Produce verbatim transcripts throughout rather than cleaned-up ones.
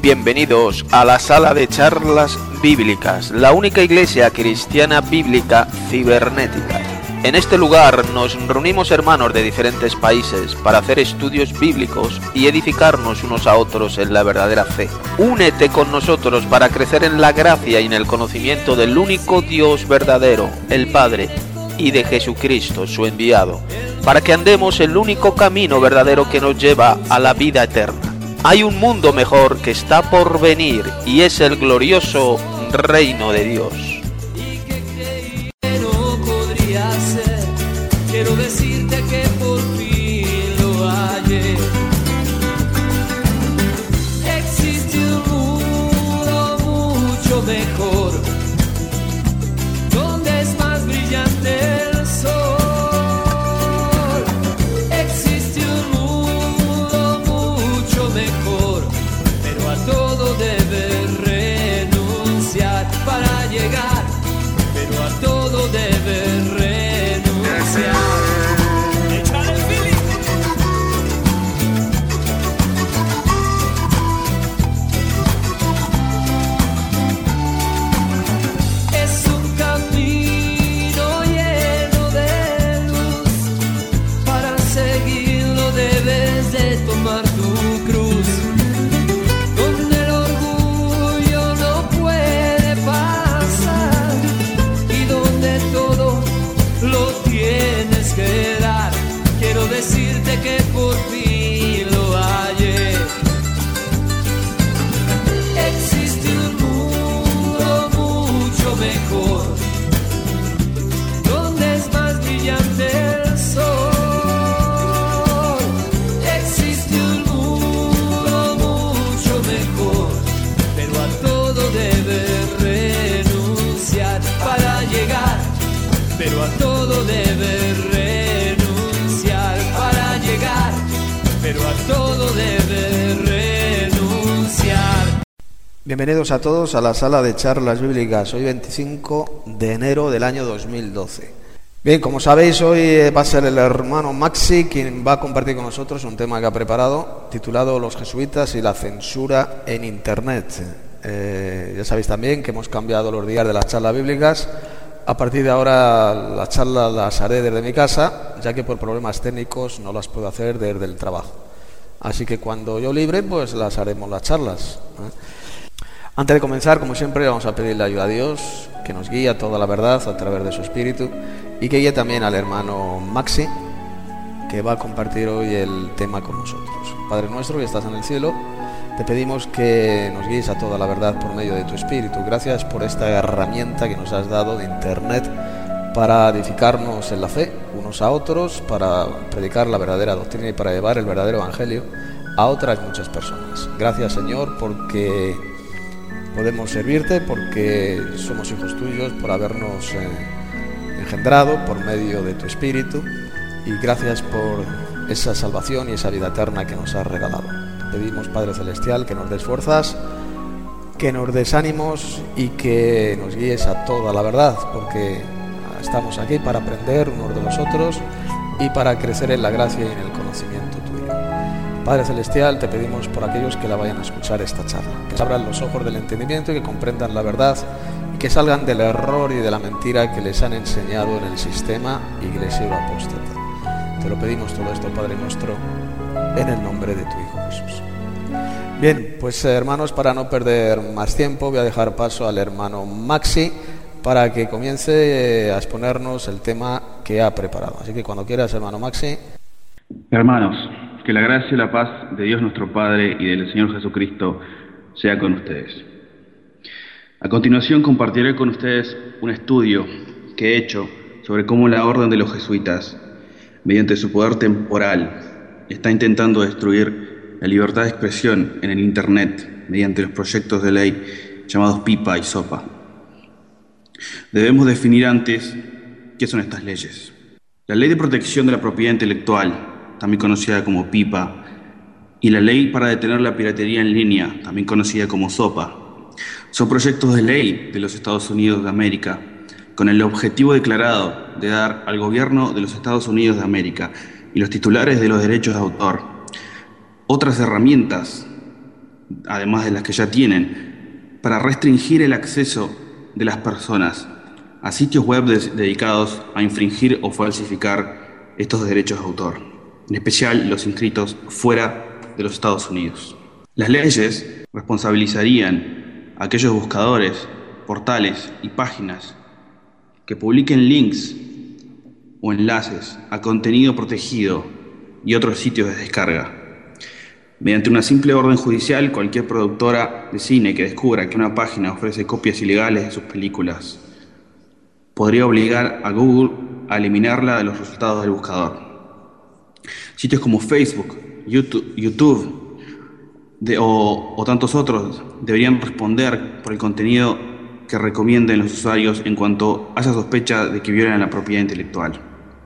Bienvenidos a la sala de charlas bíblicas, la única iglesia cristiana bíblica cibernética. En este lugar nos reunimos hermanos de diferentes países para hacer estudios bíblicos y edificarnos unos a otros en la verdadera fe. Únete con nosotros para crecer en la gracia y en el conocimiento del único Dios verdadero, el Padre, y de Jesucristo, su enviado, para que andemos el único camino verdadero que nos lleva a la vida eterna. Hay un mundo mejor que está por venir y es el glorioso reino de Dios. Quiero decirte que por fin lo hallé. Existe un mundo mucho mejor, donde es más brillante el sol. Existe un mundo mucho mejor, pero a todo debes renunciar para llegar, pero a todo debes renunciar. Decirte que por fin lo hallé. Existe un mundo mucho mejor, donde es más brillante el sol. Existe un mundo mucho mejor, pero a todo debes renunciar para llegar, pero a todo debes renunciar. Pero a todo debe renunciar. Bienvenidos a todos a la sala de charlas bíblicas, hoy veinticinco de enero del año dos mil doce. Bien, como sabéis, hoy va a ser el hermano Maxi quien va a compartir con nosotros un tema que ha preparado, titulado Los jesuitas y la censura en Internet. Eh, ya sabéis también que hemos cambiado los días de las charlas bíblicas. A partir de ahora las charlas las haré desde mi casa, ya que por problemas técnicos no las puedo hacer desde el trabajo. Así que cuando yo libre, pues las haremos las charlas, ¿eh? Antes de comenzar, como siempre, vamos a pedirle ayuda a Dios, que nos guíe a toda la verdad a través de su Espíritu y que guíe también al hermano Maxi, que va a compartir hoy el tema con nosotros. Padre nuestro que estás en el cielo, te pedimos que nos guíes a toda la verdad por medio de tu Espíritu. Gracias por esta herramienta que nos has dado de Internet para edificarnos en la fe unos a otros, para predicar la verdadera doctrina y para llevar el verdadero evangelio a otras muchas personas. Gracias, Señor, porque podemos servirte, porque somos hijos tuyos, por habernos eh, engendrado por medio de tu Espíritu, y gracias por esa salvación y esa vida eterna que nos has regalado. Pedimos, Padre Celestial, que nos des fuerzas, que nos des ánimos y que nos guíes a toda la verdad, porque estamos aquí para aprender unos de los otros y para crecer en la gracia y en el conocimiento tuyo. Padre Celestial, te pedimos por aquellos que la vayan a escuchar esta charla, que se abran los ojos del entendimiento y que comprendan la verdad y que salgan del error y de la mentira que les han enseñado en el sistema iglesiero apóstata. Te lo pedimos todo esto, Padre nuestro, en el nombre de tu Hijo Jesús. Bien, pues hermanos, para no perder más tiempo, voy a dejar paso al hermano Maxi para que comience a exponernos el tema que ha preparado. Así que cuando quieras, hermano Maxi. Hermanos, que la gracia y la paz de Dios nuestro Padre y del Señor Jesucristo sea con ustedes. A continuación compartiré con ustedes un estudio que he hecho sobre cómo la orden de los jesuitas, mediante su poder temporal, está intentando destruir la libertad de expresión en el Internet mediante los proyectos de ley llamados PIPA y SOPA. Debemos definir antes qué son estas leyes. La Ley de Protección de la Propiedad Intelectual, también conocida como PIPA, y la Ley para detener la piratería en línea, también conocida como SOPA, son proyectos de ley de los Estados Unidos de América con el objetivo declarado de dar al gobierno de los Estados Unidos de América y los titulares de los derechos de autor otras herramientas además de las que ya tienen, para restringir el acceso de las personas a sitios web des- dedicados a infringir o falsificar estos derechos de autor, en especial los inscritos fuera de los Estados Unidos. Las leyes responsabilizarían a aquellos buscadores, portales y páginas que publiquen links o enlaces a contenido protegido y otros sitios de descarga. Mediante una simple orden judicial, cualquier productora de cine que descubra que una página ofrece copias ilegales de sus películas podría obligar a Google a eliminarla de los resultados del buscador. Sitios como Facebook, YouTube, YouTube de, o, o tantos otros deberían responder por el contenido que recomienden los usuarios en cuanto haya sospecha de que violan la propiedad intelectual.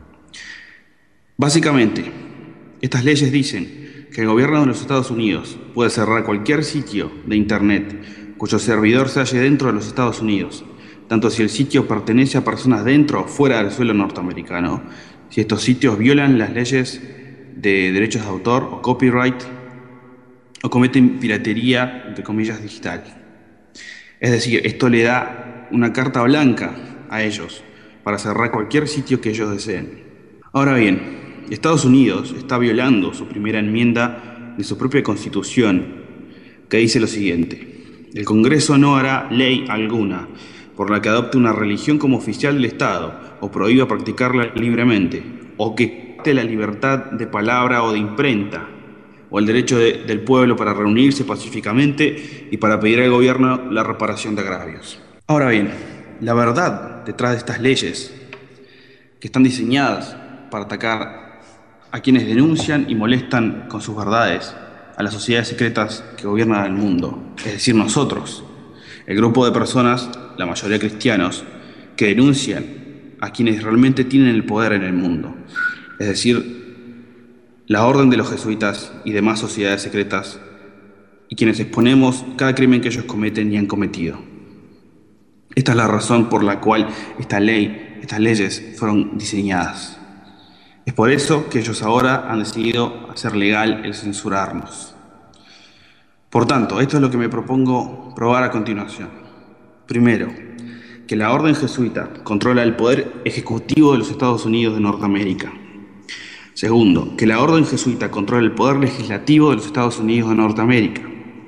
Básicamente, estas leyes dicen que el gobierno de los Estados Unidos puede cerrar cualquier sitio de Internet cuyo servidor se halle dentro de los Estados Unidos, tanto si el sitio pertenece a personas dentro o fuera del suelo norteamericano, si estos sitios violan las leyes de derechos de autor o copyright o cometen piratería, entre comillas, digital. Es decir, esto le da una carta blanca a ellos para cerrar cualquier sitio que ellos deseen. Ahora bien, Estados Unidos está violando su primera enmienda de su propia Constitución, que dice lo siguiente: el Congreso no hará ley alguna por la que adopte una religión como oficial del Estado o prohíba practicarla libremente, o que quite la libertad de palabra o de imprenta, o el derecho de, del pueblo para reunirse pacíficamente y para pedir al gobierno la reparación de agravios. Ahora bien, la verdad detrás de estas leyes, que están diseñadas para atacar a quienes denuncian y molestan con sus verdades a las sociedades secretas que gobiernan el mundo, es decir, nosotros, el grupo de personas, la mayoría cristianos, que denuncian a quienes realmente tienen el poder en el mundo, es decir, la orden de los jesuitas y demás sociedades secretas, y quienes exponemos cada crimen que ellos cometen y han cometido. Esta es la razón por la cual esta ley, estas leyes fueron diseñadas. Es por eso que ellos ahora han decidido hacer legal el censurarnos. Por tanto, esto es lo que me propongo probar a continuación. Primero, que la orden jesuita controla el poder ejecutivo de los Estados Unidos de Norteamérica. Segundo, que la orden jesuita controla el poder legislativo de los Estados Unidos de Norteamérica.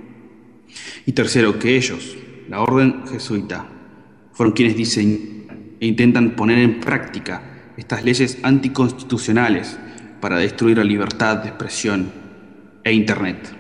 Y tercero, que ellos, la orden jesuita, fueron quienes diseñan e intentan poner en práctica estas leyes anticonstitucionales para destruir la libertad de expresión e Internet.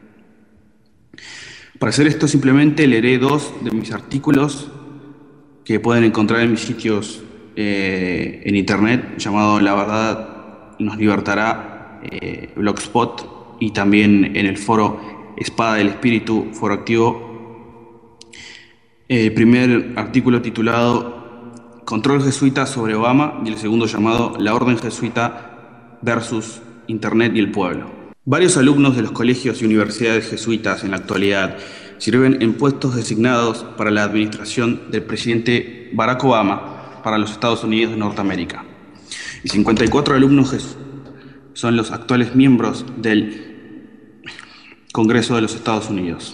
Para hacer esto simplemente leeré dos de mis artículos que pueden encontrar en mis sitios eh, en Internet, llamado La Verdad nos libertará, eh, Blogspot, y también en el foro Espada del Espíritu, foro activo. El primer artículo titulado Control jesuita sobre Obama y el segundo llamado La Orden Jesuita versus Internet y el Pueblo. Varios alumnos de los colegios y universidades jesuitas en la actualidad sirven en puestos designados para la administración del presidente Barack Obama para los Estados Unidos de Norteamérica. Y cincuenta y cuatro alumnos jesuitas son los actuales miembros del Congreso de los Estados Unidos.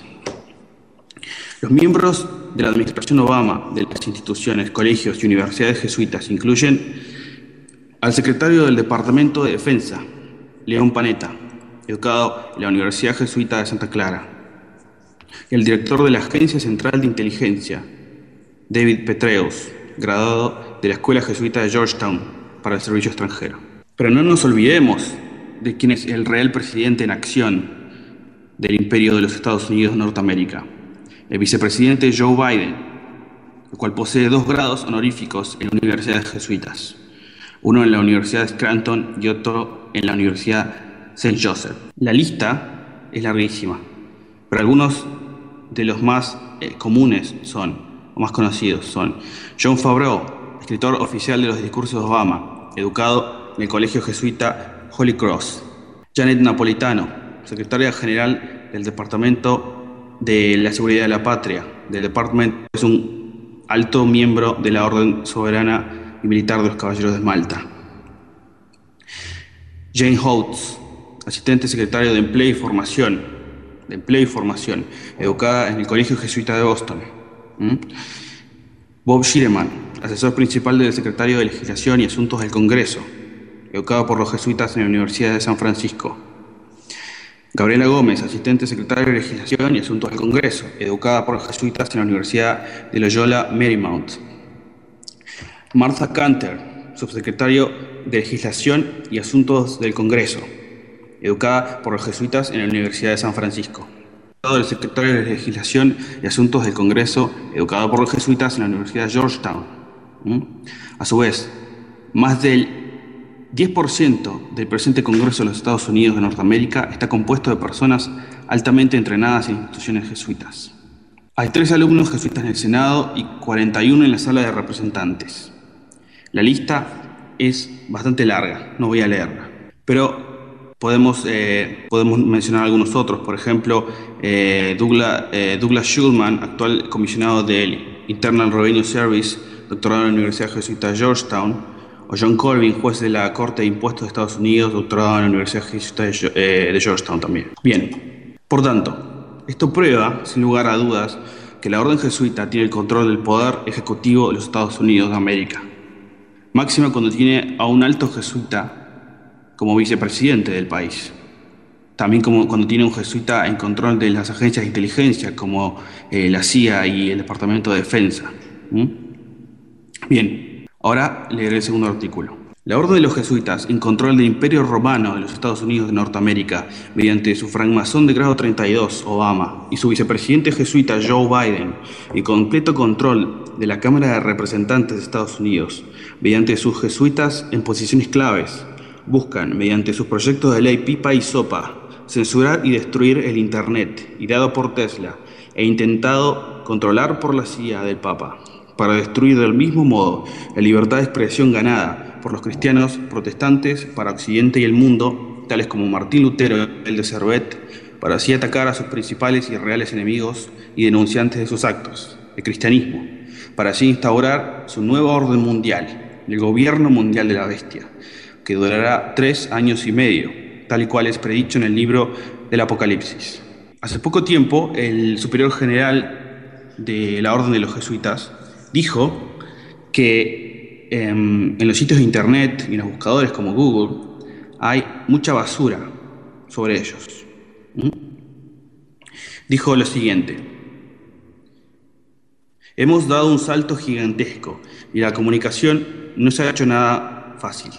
Los miembros de la administración Obama de las instituciones, colegios y universidades jesuitas incluyen al secretario del Departamento de Defensa, León Panetta, educado en la Universidad Jesuita de Santa Clara, y el director de la Agencia Central de Inteligencia, David Petraeus, graduado de la Escuela Jesuita de Georgetown para el Servicio Extranjero. Pero no nos olvidemos de quién es el real presidente en acción del Imperio de los Estados Unidos de Norteamérica, el vicepresidente Joe Biden, el cual posee dos grados honoríficos en universidades jesuitas, uno en la Universidad de Scranton y otro en la Universidad Saint Joseph. La lista es larguísima, pero algunos de los más eh, comunes son, o más conocidos son, Jon Favreau, escritor oficial de los discursos de Obama, educado en el colegio jesuita Holy Cross; Janet Napolitano, secretaria general del Departamento de la Seguridad de la Patria, del Department, es un alto miembro de la Orden Soberana y Militar de los Caballeros de Malta; Jane Holtz, asistente secretario de Empleo y Formación de Empleo y Formación, educada en el Colegio Jesuita de Boston. ¿Mm? Bob Schirman, asesor principal del secretario de Legislación y Asuntos del Congreso, educado por los jesuitas en la Universidad de San Francisco. Gabriela Gómez, asistente secretaria de Legislación y Asuntos del Congreso, educada por los jesuitas en la Universidad de Loyola Marymount. Martha Canter, subsecretario de Legislación y Asuntos del Congreso, educada por los jesuitas en la Universidad de San Francisco. El secretario de Legislación y Asuntos del Congreso, educado por los jesuitas en la Universidad de Georgetown. ¿Mm? A su vez, más del diez por ciento del presente Congreso de los Estados Unidos de Norteamérica está compuesto de personas altamente entrenadas en instituciones jesuitas. Hay tres alumnos jesuitas en el Senado y cuarenta y uno en la Sala de Representantes. La lista es bastante larga, no voy a leerla, pero Podemos, eh, podemos mencionar algunos otros, por ejemplo, eh, Douglas, eh, Douglas Schulman, actual comisionado del Internal Revenue Service, doctorado en la Universidad Jesuita de Georgetown, o John Colvin, juez de la Corte de Impuestos de Estados Unidos, doctorado en la Universidad Jesuita de, eh, de Georgetown también. Bien, por tanto, esto prueba, sin lugar a dudas, que la Orden Jesuita tiene el control del poder ejecutivo de los Estados Unidos de América. Máxima cuando tiene a un alto jesuita como vicepresidente del país. También como cuando tiene un jesuita en control de las agencias de inteligencia, como eh, la C I A y el Departamento de Defensa. ¿Mm? Bien, ahora leeré el segundo artículo. La Orden de los Jesuitas, en control del Imperio Romano de los Estados Unidos de Norteamérica, mediante su francmasón de grado treinta y dos, Obama, y su vicepresidente jesuita, Joe Biden, y completo control de la Cámara de Representantes de Estados Unidos, mediante sus jesuitas en posiciones claves, buscan, mediante sus proyectos de ley Pipa y Sopa, censurar y destruir el Internet, ideado por Tesla, e intentado controlar por la C I A del Papa, para destruir del mismo modo la libertad de expresión ganada por los cristianos protestantes para Occidente y el mundo, tales como Martín Lutero, el de Servet, para así atacar a sus principales y reales enemigos y denunciantes de sus actos, el cristianismo, para así instaurar su nuevo orden mundial, el gobierno mundial de la bestia, que durará tres años y medio, tal y cual es predicho en el libro del Apocalipsis. Hace poco tiempo, el superior general de la Orden de los Jesuitas dijo que eh, en los sitios de internet y en los buscadores como Google hay mucha basura sobre ellos. ¿Mm? Dijo lo siguiente: hemos dado un salto gigantesco y la comunicación no se ha hecho nada fácil.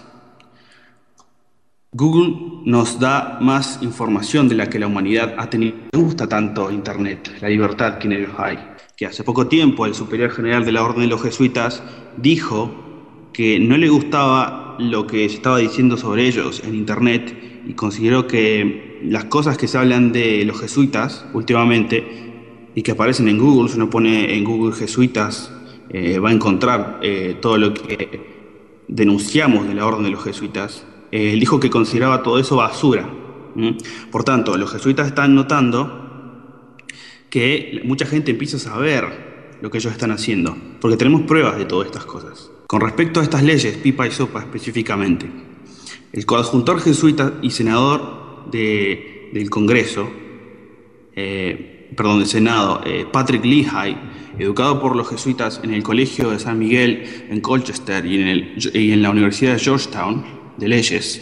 Google nos da más información de la que la humanidad ha tenido. Me gusta tanto Internet, la libertad que en ellos hay. Que hace poco tiempo el superior general de la Orden de los Jesuitas dijo que no le gustaba lo que se estaba diciendo sobre ellos en Internet y consideró que las cosas que se hablan de los jesuitas últimamente y que aparecen en Google, si uno pone en Google jesuitas, eh, va a encontrar eh, todo lo que denunciamos de la Orden de los Jesuitas. Eh, él dijo que consideraba todo eso basura. ¿Mm? Por tanto, los jesuitas están notando que mucha gente empieza a saber lo que ellos están haciendo, porque tenemos pruebas de todas estas cosas. Con respecto a estas leyes, Pipa y Sopa específicamente, el coadjuntor jesuita y senador de, del Congreso, eh, perdón, del Senado, eh, Patrick Leahy, educado por los jesuitas en el Colegio de San Miguel en Colchester y en, el, y en la Universidad de Georgetown, de leyes,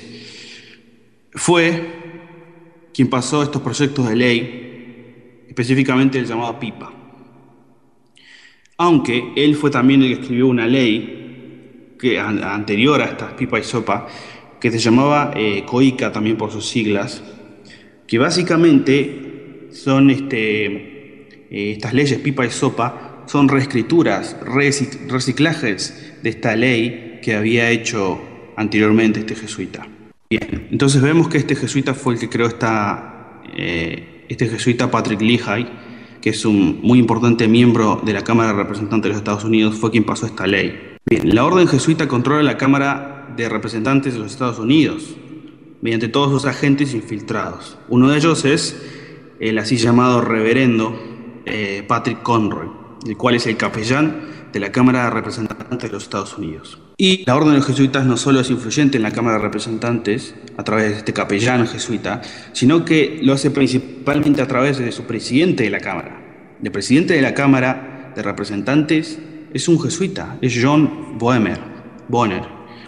fue quien pasó estos proyectos de ley, específicamente el llamado Pipa. Aunque él fue también el que escribió una ley que, a, anterior a estas Pipa y Sopa, que se llamaba eh, COICA, también por sus siglas, que básicamente son este, eh, estas leyes Pipa y Sopa, son reescrituras, recic- reciclajes de esta ley que había hecho anteriormente este jesuita. Bien, entonces vemos que este jesuita fue el que creó esta, eh, este jesuita Patrick Leahy, que es un muy importante miembro de la Cámara de Representantes de los Estados Unidos, fue quien pasó esta ley. Bien, la Orden Jesuita controla la Cámara de Representantes de los Estados Unidos mediante todos sus agentes infiltrados. Uno de ellos es el así llamado reverendo eh, Patrick Conroy, el cual es el capellán de la Cámara de Representantes de los Estados Unidos. Y la orden de los jesuitas no solo es influyente en la Cámara de Representantes a través de este capellán jesuita, sino que lo hace principalmente a través de su presidente de la Cámara. El presidente de la Cámara de Representantes es un jesuita, es John Boehmer, Bonner.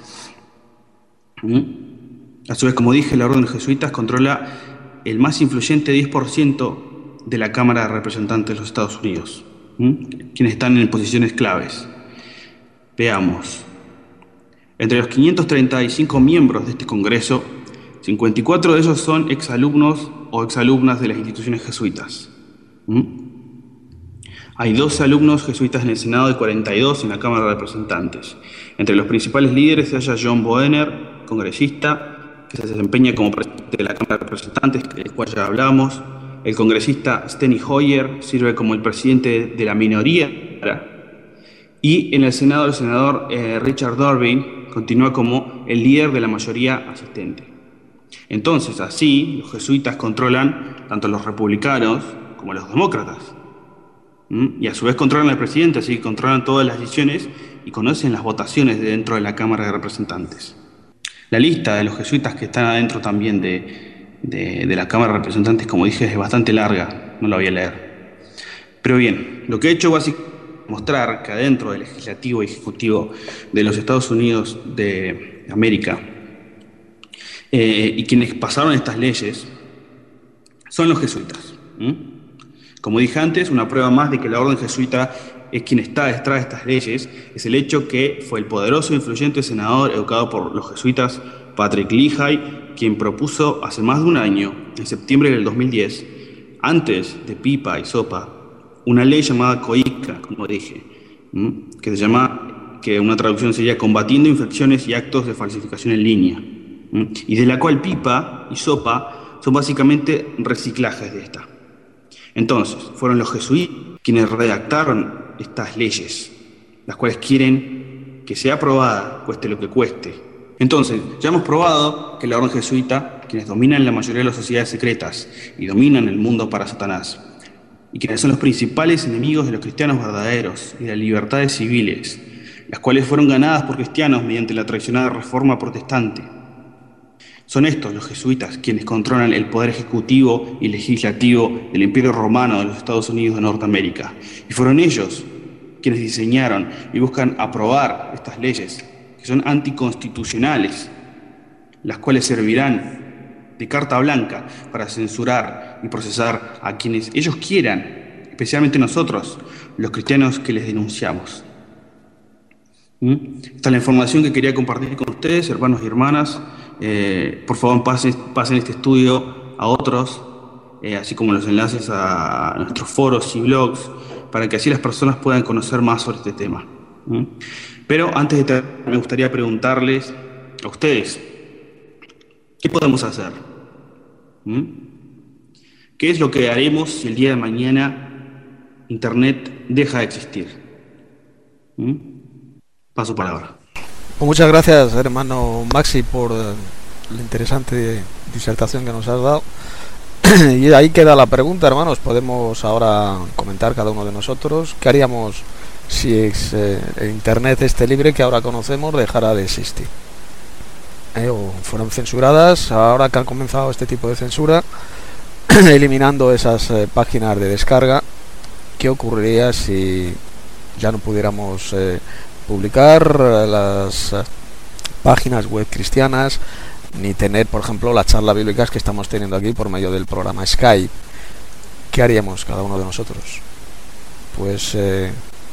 ¿Mm? A su vez, como dije, la orden de los jesuitas controla el más influyente diez por ciento de la Cámara de Representantes de los Estados Unidos, ¿Mm? quienes están en posiciones claves. Veamos. Entre los quinientos treinta y cinco miembros de este Congreso, cincuenta y cuatro de ellos son exalumnos o exalumnas de las instituciones jesuitas. ¿Mm? Hay doce alumnos jesuitas en el Senado y cuarenta y dos en la Cámara de Representantes. Entre los principales líderes se halla John Boehner, congresista, que se desempeña como presidente de la Cámara de Representantes, del cual ya hablamos. El congresista Steny Hoyer sirve como el presidente de la minoría. Y en el Senado, el senador eh, Richard Durbin continúa como el líder de la mayoría asistente. Entonces, así, los jesuitas controlan tanto a los republicanos como a los demócratas. ¿Mm? Y a su vez controlan al presidente, así que controlan todas las decisiones y conocen las votaciones de dentro de la Cámara de Representantes. La lista de los jesuitas que están adentro también de, de, de la Cámara de Representantes, como dije, es bastante larga, no la voy a leer. Pero bien, lo que he hecho básicamente mostrar que adentro del legislativo y ejecutivo de los Estados Unidos de América eh, y quienes pasaron estas leyes son los jesuitas. ¿Mm? Como dije antes, una prueba más de que la orden jesuita es quien está detrás de estas leyes es el hecho que fue el poderoso e influyente senador educado por los jesuitas Patrick Leahy quien propuso hace más de un año, en septiembre del dos mil diez, antes de Pipa y Sopa, una ley llamada COICA, como dije, ¿m? que se llama, que una traducción sería Combatiendo Infracciones y Actos de Falsificación en Línea, ¿m? y de la cual Pipa y Sopa son básicamente reciclajes de esta. Entonces, fueron los jesuitas quienes redactaron estas leyes, las cuales quieren que sea aprobada, cueste lo que cueste. Entonces, ya hemos probado que la orden jesuita, quienes dominan la mayoría de las sociedades secretas y dominan el mundo para Satanás, y quienes son los principales enemigos de los cristianos verdaderos y de las libertades civiles, las cuales fueron ganadas por cristianos mediante la traicionada reforma protestante. Son estos, los jesuitas, quienes controlan el poder ejecutivo y legislativo del Imperio Romano de los Estados Unidos de Norteamérica. Y fueron ellos quienes diseñaron y buscan aprobar estas leyes, que son anticonstitucionales, las cuales servirán de carta blanca para censurar y procesar a quienes ellos quieran, especialmente nosotros, los cristianos que les denunciamos. ¿Mm? Esta es la información que quería compartir con ustedes, hermanos y hermanas. Eh, por favor, pasen, pasen este estudio a otros, eh, así como los enlaces a nuestros foros y blogs, para que así las personas puedan conocer más sobre este tema. ¿Mm? Pero antes de terminar, me gustaría preguntarles a ustedes, ¿qué podemos hacer? ¿Mm? ¿Qué es lo que haremos si el día de mañana Internet deja de existir? ¿Mm? Paso palabra. Muchas gracias, hermano Maxi, por la interesante disertación que nos has dado. Y ahí queda la pregunta, hermanos. Podemos ahora comentar cada uno de nosotros qué haríamos si es, eh, el Internet este libre que ahora conocemos dejara de existir. Eh, o fueron censuradas, ahora que han comenzado este tipo de censura, eliminando esas eh, páginas de descarga. ¿Qué ocurriría si ya no pudiéramos eh, publicar las eh, páginas web cristianas, ni tener, por ejemplo, las charlas bíblicas que estamos teniendo aquí por medio del programa Skype? ¿Qué haríamos cada uno de nosotros? Pues eh,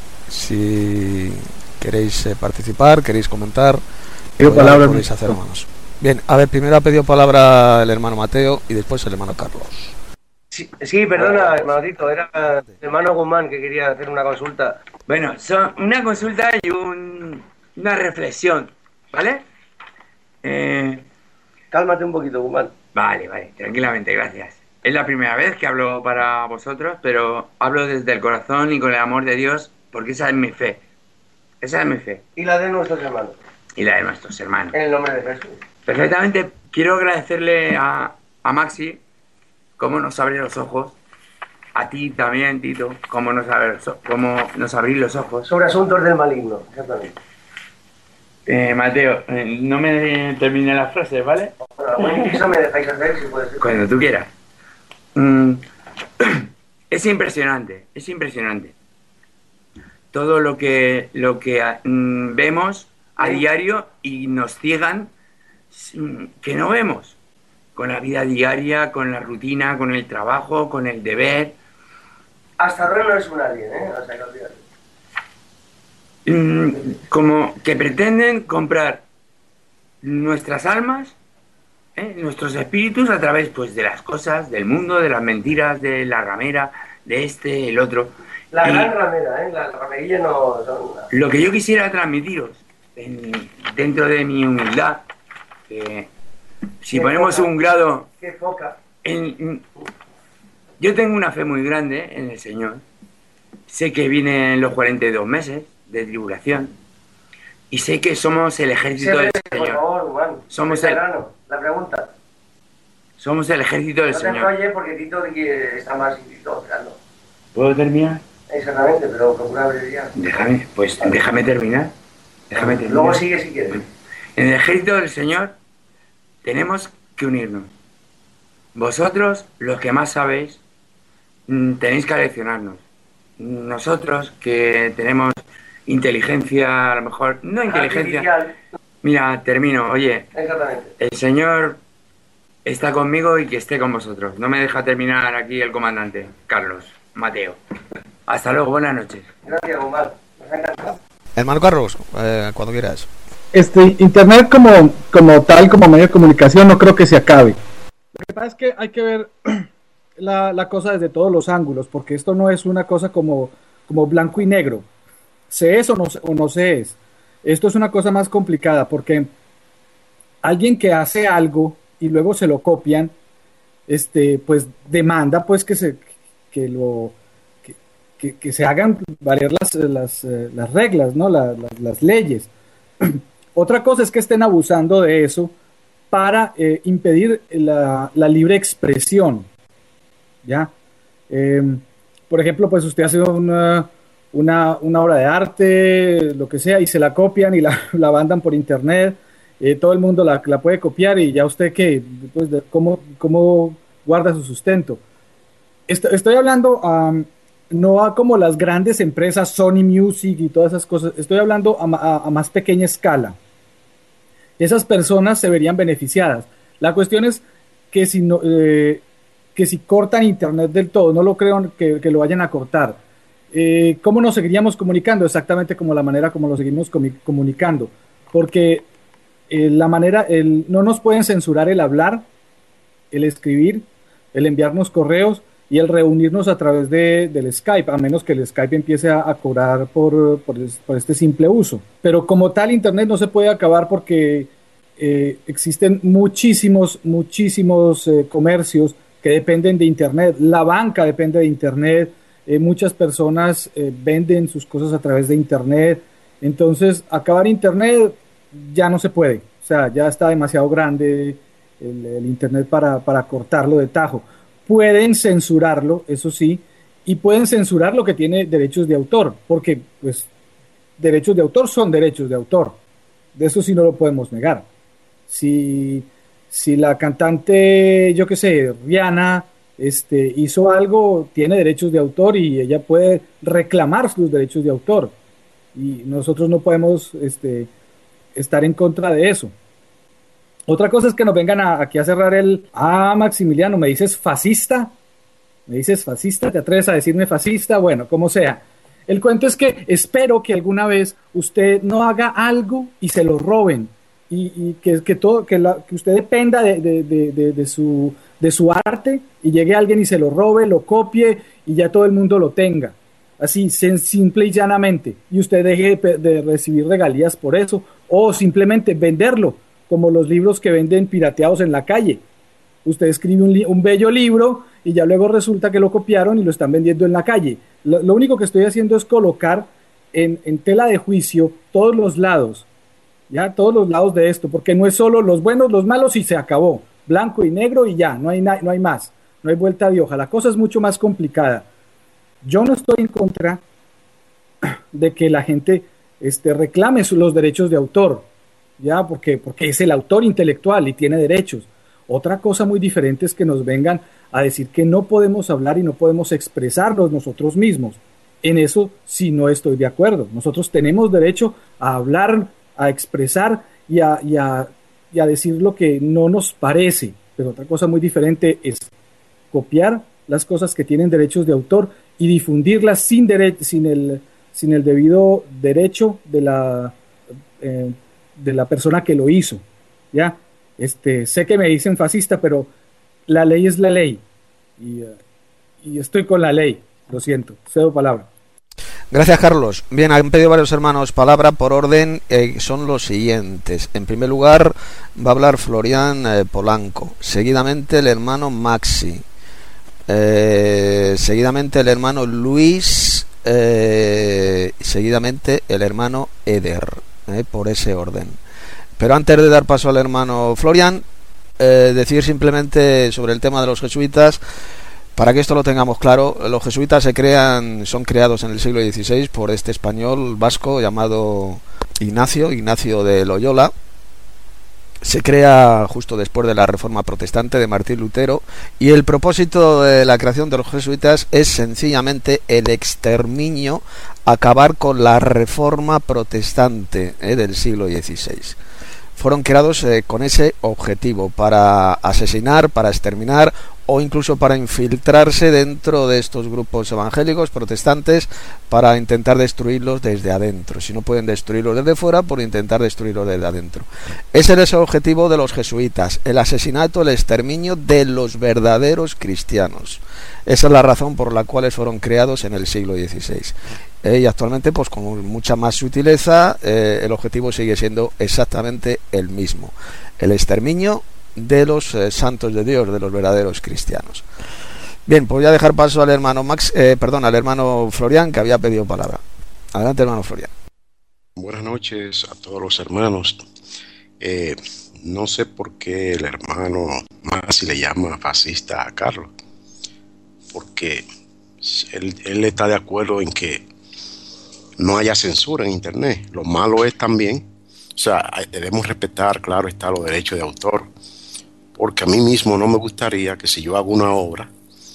si queréis eh, participar, queréis comentar, Pido palabra, podéis hacer, hermanos. Bien, a ver, primero ha pedido palabra el hermano Mateo y después el hermano Carlos. Sí, sí, perdona, hermanito, era el hermano Guzmán que quería hacer una consulta. Bueno, son una consulta y un, una reflexión, ¿vale? Eh, Cálmate un poquito, Guzmán. vale, vale, tranquilamente, gracias. Es la primera vez que hablo para vosotros, pero hablo desde el corazón y con el amor de Dios, porque esa es mi fe. Esa es mi fe. Y la de nuestros hermanos. Y la de nuestros hermanos. En el nombre de Jesús. Perfectamente, quiero agradecerle a, a Maxi cómo nos abre los ojos. A ti también, Tito, cómo nos abre, cómo nos abrir los ojos. Sobre asuntos del maligno, exactamente. Eh, Mateo, eh, no me termine la frase, ¿vale? Bueno, buen inciso me dejáis hacer, si puede ser. Cuando tú quieras. Mm, es impresionante, es impresionante. Todo lo que, lo que mm, vemos a diario y nos ciegan mm, que no vemos. Con la vida diaria, con la rutina, con el trabajo, con el deber. Hasta ahora no es un alien, ¿eh? O sea, que olvídate. Mm, como que pretenden comprar nuestras almas, ¿eh? nuestros espíritus a través pues de las cosas, del mundo, de las mentiras, de la ramera, de este, el otro. La Y gran ramera, ¿eh? La ramerilla no son... lo que yo quisiera transmitiros en- dentro de mi humildad, que si Qué ponemos poca. un grado Qué poca. en, yo tengo una fe muy grande en el Señor. Sé que vienen los cuarenta y dos meses de tribulación y sé que somos el ejército del Siempre, por Señor. favor, Juan. Somos Vete el- al grano. La pregunta. Somos el ejército del No te Señor. enrolles porque Tito que está más Tito esperando. ¿Puedo terminar? Exactamente, pero procura brevedad. Déjame, pues déjame terminar. Déjame terminar. Luego sigue si quieres. En el ejército del Señor tenemos que unirnos. Vosotros, los que más sabéis, mm, tenéis que leccionarnos. Nosotros, que tenemos inteligencia, a lo mejor, no inteligencia. Artificial. Mira, termino. Oye, Exactamente. el Señor está conmigo y que esté con vosotros. No me deja terminar aquí el comandante, Carlos, Mateo. Hasta luego, buenas noches. Gracias, Guzmán. Nos ha encantado. Hermano Carlos, eh, cuando quieras. Este, Internet como, como tal, como medio de comunicación, no creo que se acabe. Lo que pasa es que hay que ver la, la cosa desde todos los ángulos, porque esto no es una cosa como, como blanco y negro. Se es o no, se- o no se es. Esto es una cosa más complicada, porque alguien que hace algo y luego se lo copian, este, pues demanda pues que se, que lo, que, que- que se hagan valer las, las, eh, las reglas, ¿no? La- la- las leyes. Otra cosa es que estén abusando de eso para eh, impedir la, la libre expresión, ¿ya? Eh, por ejemplo, pues usted hace una, una, una obra de arte, lo que sea, y se la copian y la, la mandan por internet, eh, todo el mundo la, la puede copiar y ya usted qué, pues, de- ¿cómo, cómo guarda su sustento? Esto- estoy hablando um, no a como las grandes empresas, Sony Music y todas esas cosas, estoy hablando a, ma- a- a más pequeña escala. Esas personas se verían beneficiadas. La cuestión es que si, no, eh, que si cortan internet del todo, no lo creo que, que lo vayan a cortar. Eh, ¿Cómo nos seguiríamos comunicando? Exactamente como la manera como lo seguimos comi- comunicando. Porque eh, la manera, el, no nos pueden censurar el hablar, el escribir, el enviarnos correos y el reunirnos a través de, del Skype, a menos que el Skype empiece a, a cobrar por, por, es- por este simple uso. Pero como tal, Internet no se puede acabar porque eh, existen muchísimos, muchísimos eh, comercios que dependen de Internet. La banca depende de Internet. Eh, muchas personas eh, venden sus cosas a través de Internet. Entonces, acabar Internet ya no se puede. O sea, ya está demasiado grande el, el Internet para, para cortarlo de tajo. Pueden censurarlo, eso sí, y pueden censurar lo que tiene derechos de autor, porque pues derechos de autor son derechos de autor. De eso sí no lo podemos negar. Si, si la cantante, yo qué sé, Rihanna, este, hizo algo, tiene derechos de autor y ella puede reclamar sus derechos de autor. Y nosotros no podemos este, estar en contra de eso. Otra cosa es que nos vengan a, aquí a cerrar el... Ah, Maximiliano, ¿me dices fascista? ¿Me dices fascista? ¿Te atreves a decirme fascista? Bueno, como sea. El cuento es que espero que alguna vez usted no haga algo y se lo roben. Y, y que, que, todo, que, la, que usted dependa de, de, de, de, de, su, de su arte y llegue alguien y se lo robe, lo copie y ya todo el mundo lo tenga. Así, simple y llanamente. Y usted deje de, de recibir regalías por eso. O simplemente venderlo, como los libros que venden pirateados en la calle. Usted escribe un, li un bello libro y ya luego resulta que lo copiaron y lo están vendiendo en la calle. Lo, lo único que estoy haciendo es colocar en, en tela de juicio todos los lados, ya todos los lados de esto, porque no es solo los buenos, los malos y se acabó, blanco y negro y ya, no hay, no hay más, no hay vuelta de hoja. La cosa es mucho más complicada. Yo no estoy en contra de que la gente este, reclame los derechos de autor. ya, porque, porque es el autor intelectual y tiene derechos. Otra cosa muy diferente es que nos vengan a decir que no podemos hablar y no podemos expresarnos nosotros mismos. En eso sí no estoy de acuerdo. Nosotros tenemos derecho a hablar, a expresar y a, y a, y a decir lo que no nos parece. Pero otra cosa muy diferente es copiar las cosas que tienen derechos de autor y difundirlas sin, dere- sin, el, sin el debido derecho de la, eh, de la persona que lo hizo. ¿Ya? Este, sé que me dicen fascista, pero la ley es la ley. Y, uh, y estoy con la ley. Lo siento. Cedo palabra. Gracias, Carlos. Bien, han pedido varios hermanos palabra por orden. Eh, son los siguientes. En primer lugar, va a hablar Florian eh, Polanco. Seguidamente, el hermano Maxi. Eh, seguidamente, el hermano Luis. Eh, seguidamente, el hermano Eder. Eh, por ese orden. Pero antes de dar paso al hermano Florian, eh, decir simplemente sobre el tema de los jesuitas. Para que esto lo tengamos claro, los jesuitas se crean, son creados en el siglo dieciséis por este español vasco llamado Ignacio, Ignacio de Loyola. Se crea justo después de la Reforma Protestante de Martín Lutero, y el propósito de la creación de los jesuitas es sencillamente el exterminio, acabar con la Reforma Protestante eh, del siglo dieciséis. Fueron creados eh, con ese objetivo, para asesinar, para exterminar o incluso para infiltrarse dentro de estos grupos evangélicos protestantes para intentar destruirlos desde adentro. Si no pueden destruirlos desde fuera, por intentar destruirlos desde adentro. Ese era el objetivo de los jesuitas, el asesinato, el exterminio de los verdaderos cristianos. Esa es la razón por la cual fueron creados en el siglo dieciséis. Eh, y actualmente, pues con mucha más sutileza, eh, el objetivo sigue siendo exactamente el mismo: el exterminio de los eh, santos de Dios, de los verdaderos cristianos. Bien, pues voy a dejar paso al hermano Max, eh, perdón, al hermano Florian, que había pedido palabra. Adelante, hermano Florian. Buenas noches a todos los hermanos. Eh, no sé por qué el hermano Masi le llama fascista a Carlos, porque él, él está de acuerdo en que no haya censura en internet. Lo malo es también, o sea, debemos respetar, claro está, los derechos de autor, porque a mí mismo no me gustaría que si yo hago una obra,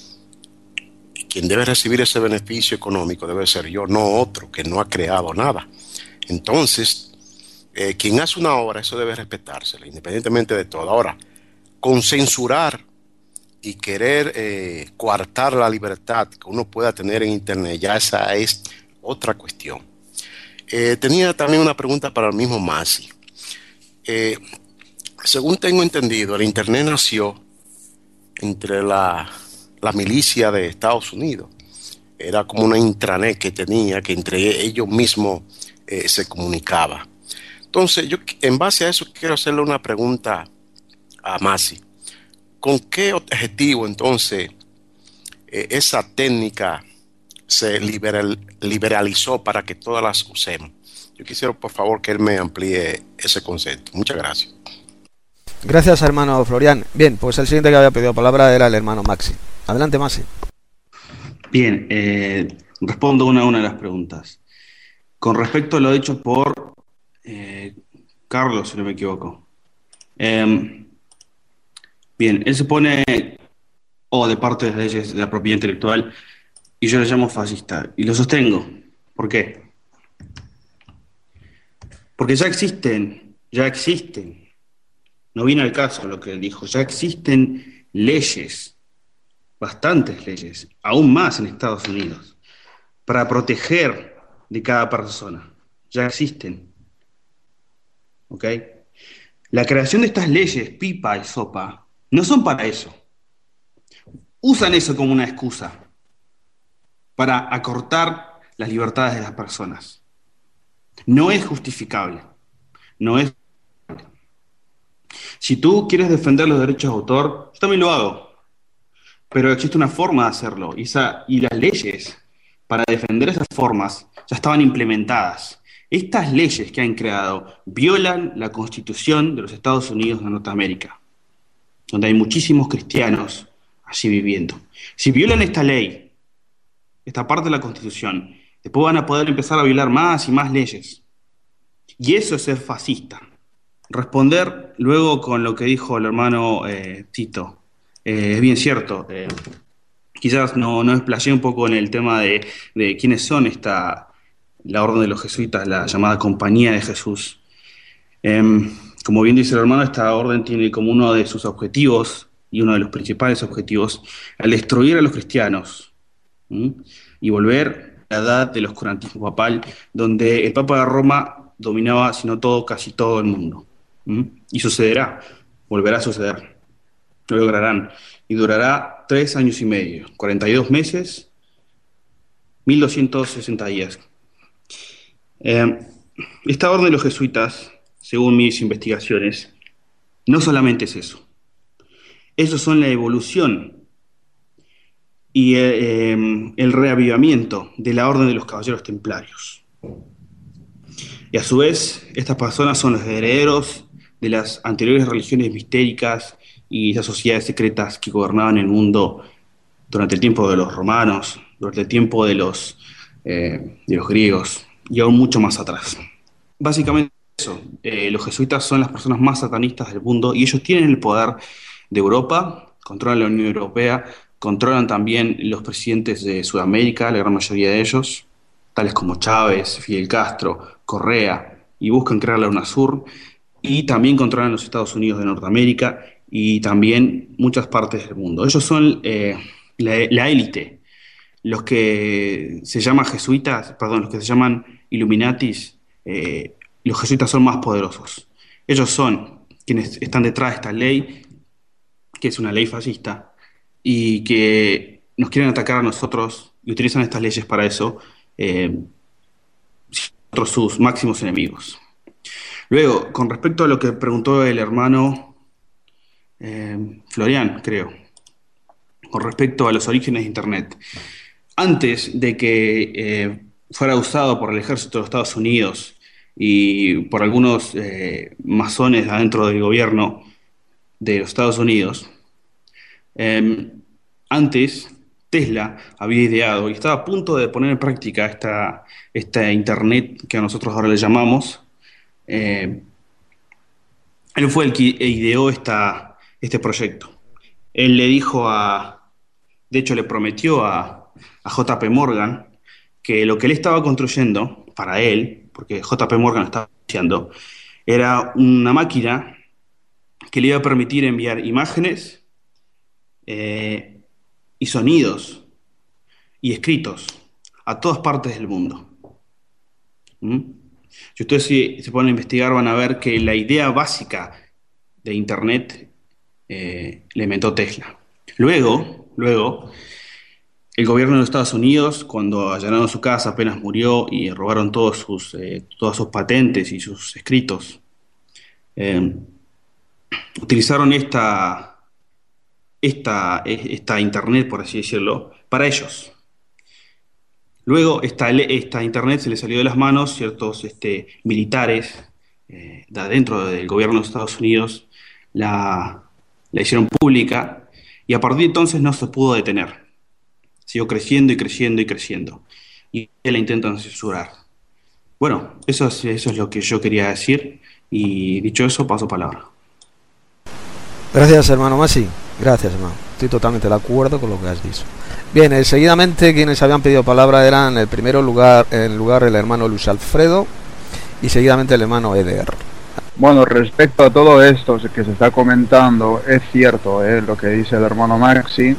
quien debe recibir ese beneficio económico debe ser yo, no otro que no ha creado nada. Entonces, eh, quien hace una obra, eso debe respetársela, independientemente de todo. Ahora, con censurar y querer eh, coartar la libertad que uno pueda tener en internet, ya esa es otra cuestión. Eh, tenía también una pregunta para el mismo Masi. Eh, según tengo entendido, el internet nació entre la, la milicia de Estados Unidos. Era como una intranet que tenía, que entre ellos mismos eh, se comunicaba. Entonces, yo en base a eso quiero hacerle una pregunta a Masi. ¿Con qué objetivo entonces eh, esa técnica se liberal, liberalizó para que todas las usemos? Yo quisiera, por favor, que él me amplíe ese concepto. Muchas gracias. Gracias, hermano Florian. Bien, pues el siguiente que había pedido palabra era el hermano Maxi. Adelante, Maxi. Bien, eh, respondo una a una de las preguntas. Con respecto a lo dicho por eh, Carlos, si no me equivoco. Eh, bien, él se pone, o de parte de las leyes de la propiedad intelectual, y yo le llamo fascista. Y lo sostengo. ¿Por qué? Porque ya existen, ya existen. No viene al caso lo que él dijo. Ya existen leyes, bastantes leyes, aún más en Estados Unidos, para proteger de cada persona. Ya existen. ¿Ok? La creación de estas leyes, pipa y sopa, no son para eso. Usan eso como una excusa para acortar las libertades de las personas. No es justificable. No es. Si tú quieres defender los derechos de autor, yo también lo hago. Pero existe una forma de hacerlo. Y, esa, y las leyes para defender esas formas ya estaban implementadas. Estas leyes que han creado violan la Constitución de los Estados Unidos de Norteamérica, donde hay muchísimos cristianos allí viviendo. Si violan esta ley, esta parte de la Constitución, después van a poder empezar a violar más y más leyes. Y eso es ser fascista. responder luego con lo que dijo el hermano eh, Tito. Eh, es bien cierto, eh, quizás no, no explayé un poco en el tema de, de quiénes son esta, la orden de los jesuitas, la llamada Compañía de Jesús. Eh, como bien dice el hermano, esta orden tiene como uno de sus objetivos, y uno de los principales objetivos, el destruir a los cristianos, ¿sí? Y volver a la edad del oscurantismo papal, donde el Papa de Roma dominaba, si no todo, casi todo el mundo. ¿Sí? Y sucederá, volverá a suceder, lo lograrán, y durará tres años y medio, cuarenta y dos meses, mil doscientos sesenta días. Eh, esta orden de los jesuitas, según mis investigaciones, no solamente es eso. Esos son la evolución y eh, el reavivamiento de la orden de los caballeros templarios. Y a su vez, estas personas son los herederos de las anteriores religiones mistéricas y esas sociedades secretas que gobernaban el mundo durante el tiempo de los romanos, durante el tiempo de los, eh, de los griegos y aún mucho más atrás. Básicamente eso, eh, los jesuitas son las personas más satanistas del mundo y ellos tienen el poder de Europa, controlan la Unión Europea, controlan también los presidentes de Sudamérica, la gran mayoría de ellos, tales como Chávez, Fidel Castro, Correa, y buscan crear la UNASUR, y también controlan los Estados Unidos de Norteamérica y también muchas partes del mundo. Ellos son eh, la, la élite, los que se llaman jesuitas, perdón, los que se llaman Illuminatis, eh, los jesuitas son más poderosos. Ellos son quienes están detrás de esta ley, que es una ley fascista, y que nos quieren atacar a nosotros y utilizan estas leyes para eso, eh, nosotros sus máximos enemigos. Luego, con respecto a lo que preguntó el hermano eh, Florian, creo, con respecto a los orígenes de Internet. Antes de que eh, fuera usado por el ejército de los Estados Unidos y por algunos eh, masones adentro del gobierno de los Estados Unidos, eh, antes Tesla había ideado y estaba a punto de poner en práctica esta, esta Internet que a nosotros ahora le llamamos. Eh, él fue el que ideó esta, este proyecto. Él le dijo a, de hecho le prometió a, a J P Morgan que lo que él estaba construyendo para él, porque J P Morgan estaba haciendo, era una máquina que le iba a permitir enviar imágenes eh, y sonidos y escritos a todas partes del mundo. ¿Mm? Si ustedes se, se ponen a investigar van a ver que la idea básica de Internet eh, la inventó Tesla. Luego, luego, el gobierno de los Estados Unidos, cuando allanaron su casa apenas murió y robaron todos sus, eh, todas sus patentes y sus escritos, eh, utilizaron esta, esta, esta Internet, por así decirlo, para ellos. Luego esta, esta Internet se le salió de las manos, ciertos este, militares eh, de adentro del gobierno de los Estados Unidos la, la hicieron pública y a partir de entonces no se pudo detener. Siguió creciendo y creciendo y creciendo. Y la intentan censurar. Bueno, eso es, eso es lo que yo quería decir y dicho eso paso palabra. Gracias, hermano Masi. Gracias, hermano. Estoy totalmente de acuerdo con lo que has dicho. Bien, eh, seguidamente quienes habían pedido palabra eran en primer lugar, en lugar el hermano Luis Alfredo y seguidamente el hermano Eder. Bueno, respecto a todo esto que se está comentando, es cierto eh, lo que dice el hermano Maxi,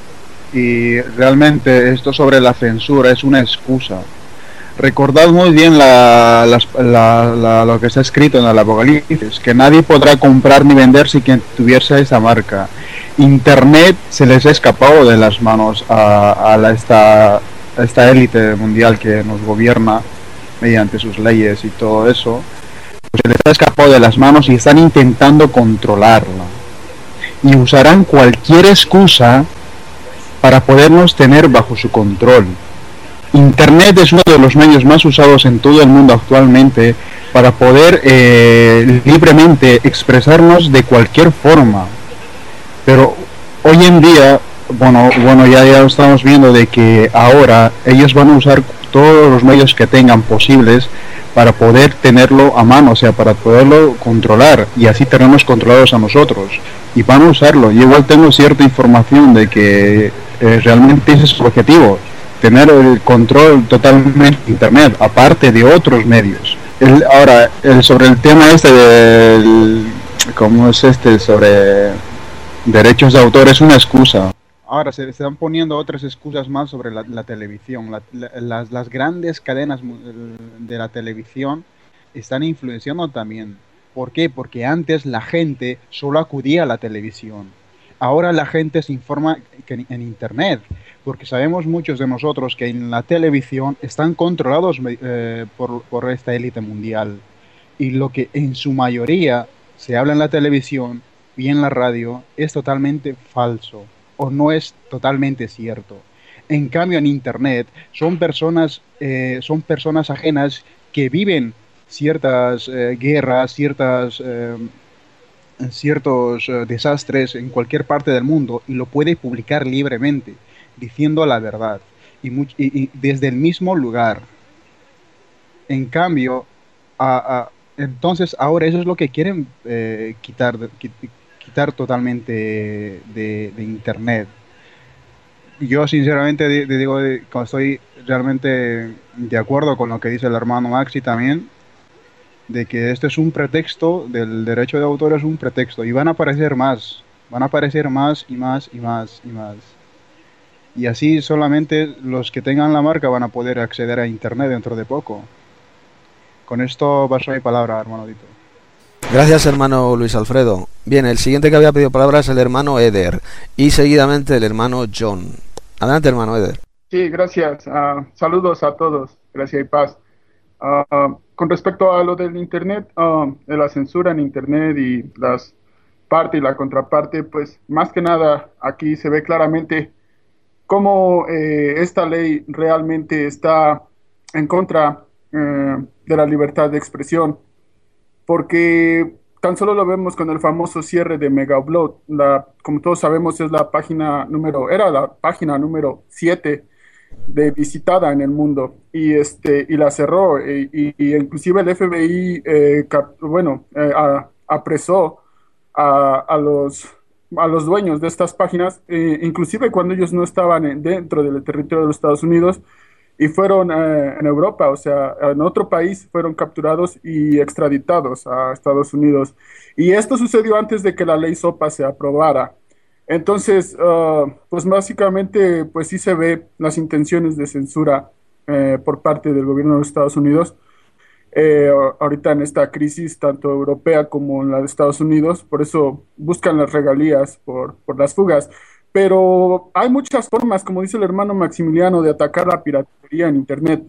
y realmente esto sobre la censura es una excusa. Recordad muy bien la, la, la, la, lo que está escrito en el Apocalipsis, que nadie podrá comprar ni vender si quien tuviese esa marca. Internet se les ha escapado de las manos a, a la, esta, a esta élite mundial que nos gobierna mediante sus leyes y todo eso. Pues se les ha escapado de las manos y están intentando controlarla. Y usarán cualquier excusa para podernos tener bajo su control. Internet es uno de los medios más usados en todo el mundo actualmente para poder eh, libremente expresarnos de cualquier forma. Pero hoy en día, bueno, bueno ya, ya estamos viendo de que ahora ellos van a usar todos los medios que tengan posibles para poder tenerlo a mano, o sea, para poderlo controlar y así tenernos controlados a nosotros. Y van a usarlo. Yo igual tengo cierta información de que eh, realmente ese es su objetivo, tener el control totalmente de Internet, aparte de otros medios. El, ahora, el, sobre el tema este del, ¿cómo es este? Sobre derechos de autor, es una excusa. Ahora se están poniendo otras excusas más sobre la, la televisión. La, la, las, las grandes cadenas de la televisión están influenciando también. ¿Por qué? Porque antes la gente solo acudía a la televisión. Ahora la gente se informa en, en Internet, porque sabemos muchos de nosotros que en la televisión están controlados eh, por, por esta élite mundial. Y lo que en su mayoría se habla en la televisión y en la radio es totalmente falso, o no es totalmente cierto. En cambio, en Internet son personas, eh, son personas ajenas que viven ciertas eh, guerras, ciertas, eh, ciertos eh, desastres en cualquier parte del mundo y lo puede publicar libremente, diciendo la verdad, y, much- y, y desde el mismo lugar. En cambio, a, a, entonces ahora eso es lo que quieren eh, quitar, quitar quitar totalmente de, de Internet. Yo sinceramente de, de digo, de, estoy realmente de acuerdo con lo que dice el hermano Maxi también, de que este es un pretexto, del derecho de autor es un pretexto, y van a aparecer más, van a aparecer más y más y más y más. Y así solamente los que tengan la marca van a poder acceder a Internet dentro de poco. Con esto paso mi palabra, hermano Dito. Gracias, hermano Luis Alfredo. Bien, el siguiente que había pedido palabra es el hermano Eder y seguidamente el hermano John. Adelante, hermano Eder. Sí, gracias. Uh, saludos a todos. Gracias y paz. Uh, con respecto a lo del Internet, uh, de la censura en Internet y las parte y la contraparte, pues más que nada aquí se ve claramente cómo eh, esta ley realmente está en contra eh, de la libertad de expresión. Porque tan solo lo vemos con el famoso cierre de Megaupload. La, como todos sabemos, es la página número, era la página número siete de visitada en el mundo, y este y la cerró, y, y, y inclusive el F B I eh, cap, bueno, eh, a, apresó a, a los a los dueños de estas páginas, eh, inclusive cuando ellos no estaban en, dentro del territorio de los Estados Unidos, y fueron eh, en Europa, o sea, en otro país, fueron capturados y extraditados a Estados Unidos. Y esto sucedió antes de que la ley SOPA se aprobara. Entonces, uh, pues básicamente, pues sí se ve las intenciones de censura eh, por parte del gobierno de los Estados Unidos. Eh, ahorita en esta crisis, tanto europea como en la de Estados Unidos, por eso buscan las regalías por, por las fugas. Pero hay muchas formas, como dice el hermano Maximiliano, de atacar la piratería en Internet,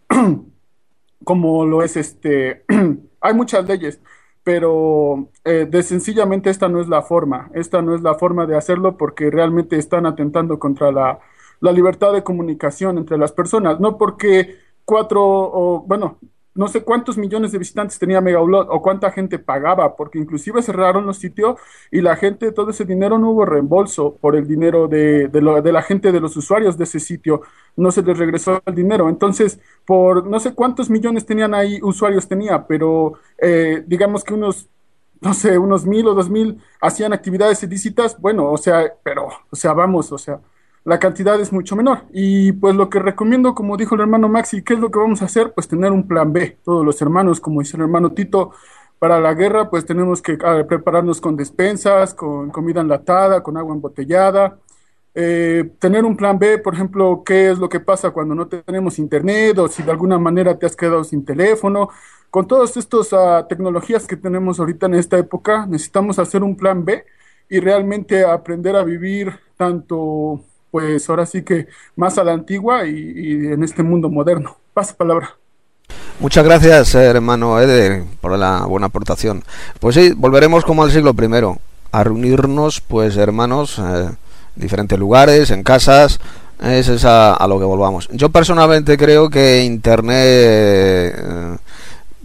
como lo es este, hay muchas leyes, pero eh, de sencillamente esta no es la forma, esta no es la forma de hacerlo, porque realmente están atentando contra la, la libertad de comunicación entre las personas, no porque cuatro, o bueno, no sé cuántos millones de visitantes tenía Megaupload o cuánta gente pagaba, porque inclusive cerraron los sitios y la gente, todo ese dinero no hubo reembolso por el dinero de, de, lo, de la gente, de los usuarios de ese sitio, no se les regresó el dinero. Entonces, por no sé cuántos millones tenían ahí, usuarios tenía, pero eh, digamos que unos, no sé, unos mil o dos mil hacían actividades ilícitas, bueno, o sea, pero, o sea, vamos, o sea, la cantidad es mucho menor. Y pues lo que recomiendo, como dijo el hermano Maxi, ¿qué es lo que vamos a hacer? Pues tener un plan B, todos los hermanos, como dice el hermano Tito, para la guerra, pues tenemos que uh, prepararnos con despensas, con comida enlatada, con agua embotellada, eh, tener un plan B, por ejemplo, qué es lo que pasa cuando no tenemos internet, o si de alguna manera te has quedado sin teléfono. Con todas estas uh, tecnologías que tenemos ahorita en esta época, necesitamos hacer un plan B y realmente aprender a vivir tanto, pues ahora sí que más a la antigua y, y en este mundo moderno. Pasa palabra. Muchas gracias, hermano Eder, por la buena aportación. Pues sí, volveremos como al siglo primero, a reunirnos, pues hermanos, eh, en diferentes lugares, en casas, es esa a lo que volvamos. Yo personalmente creo que Internet, eh,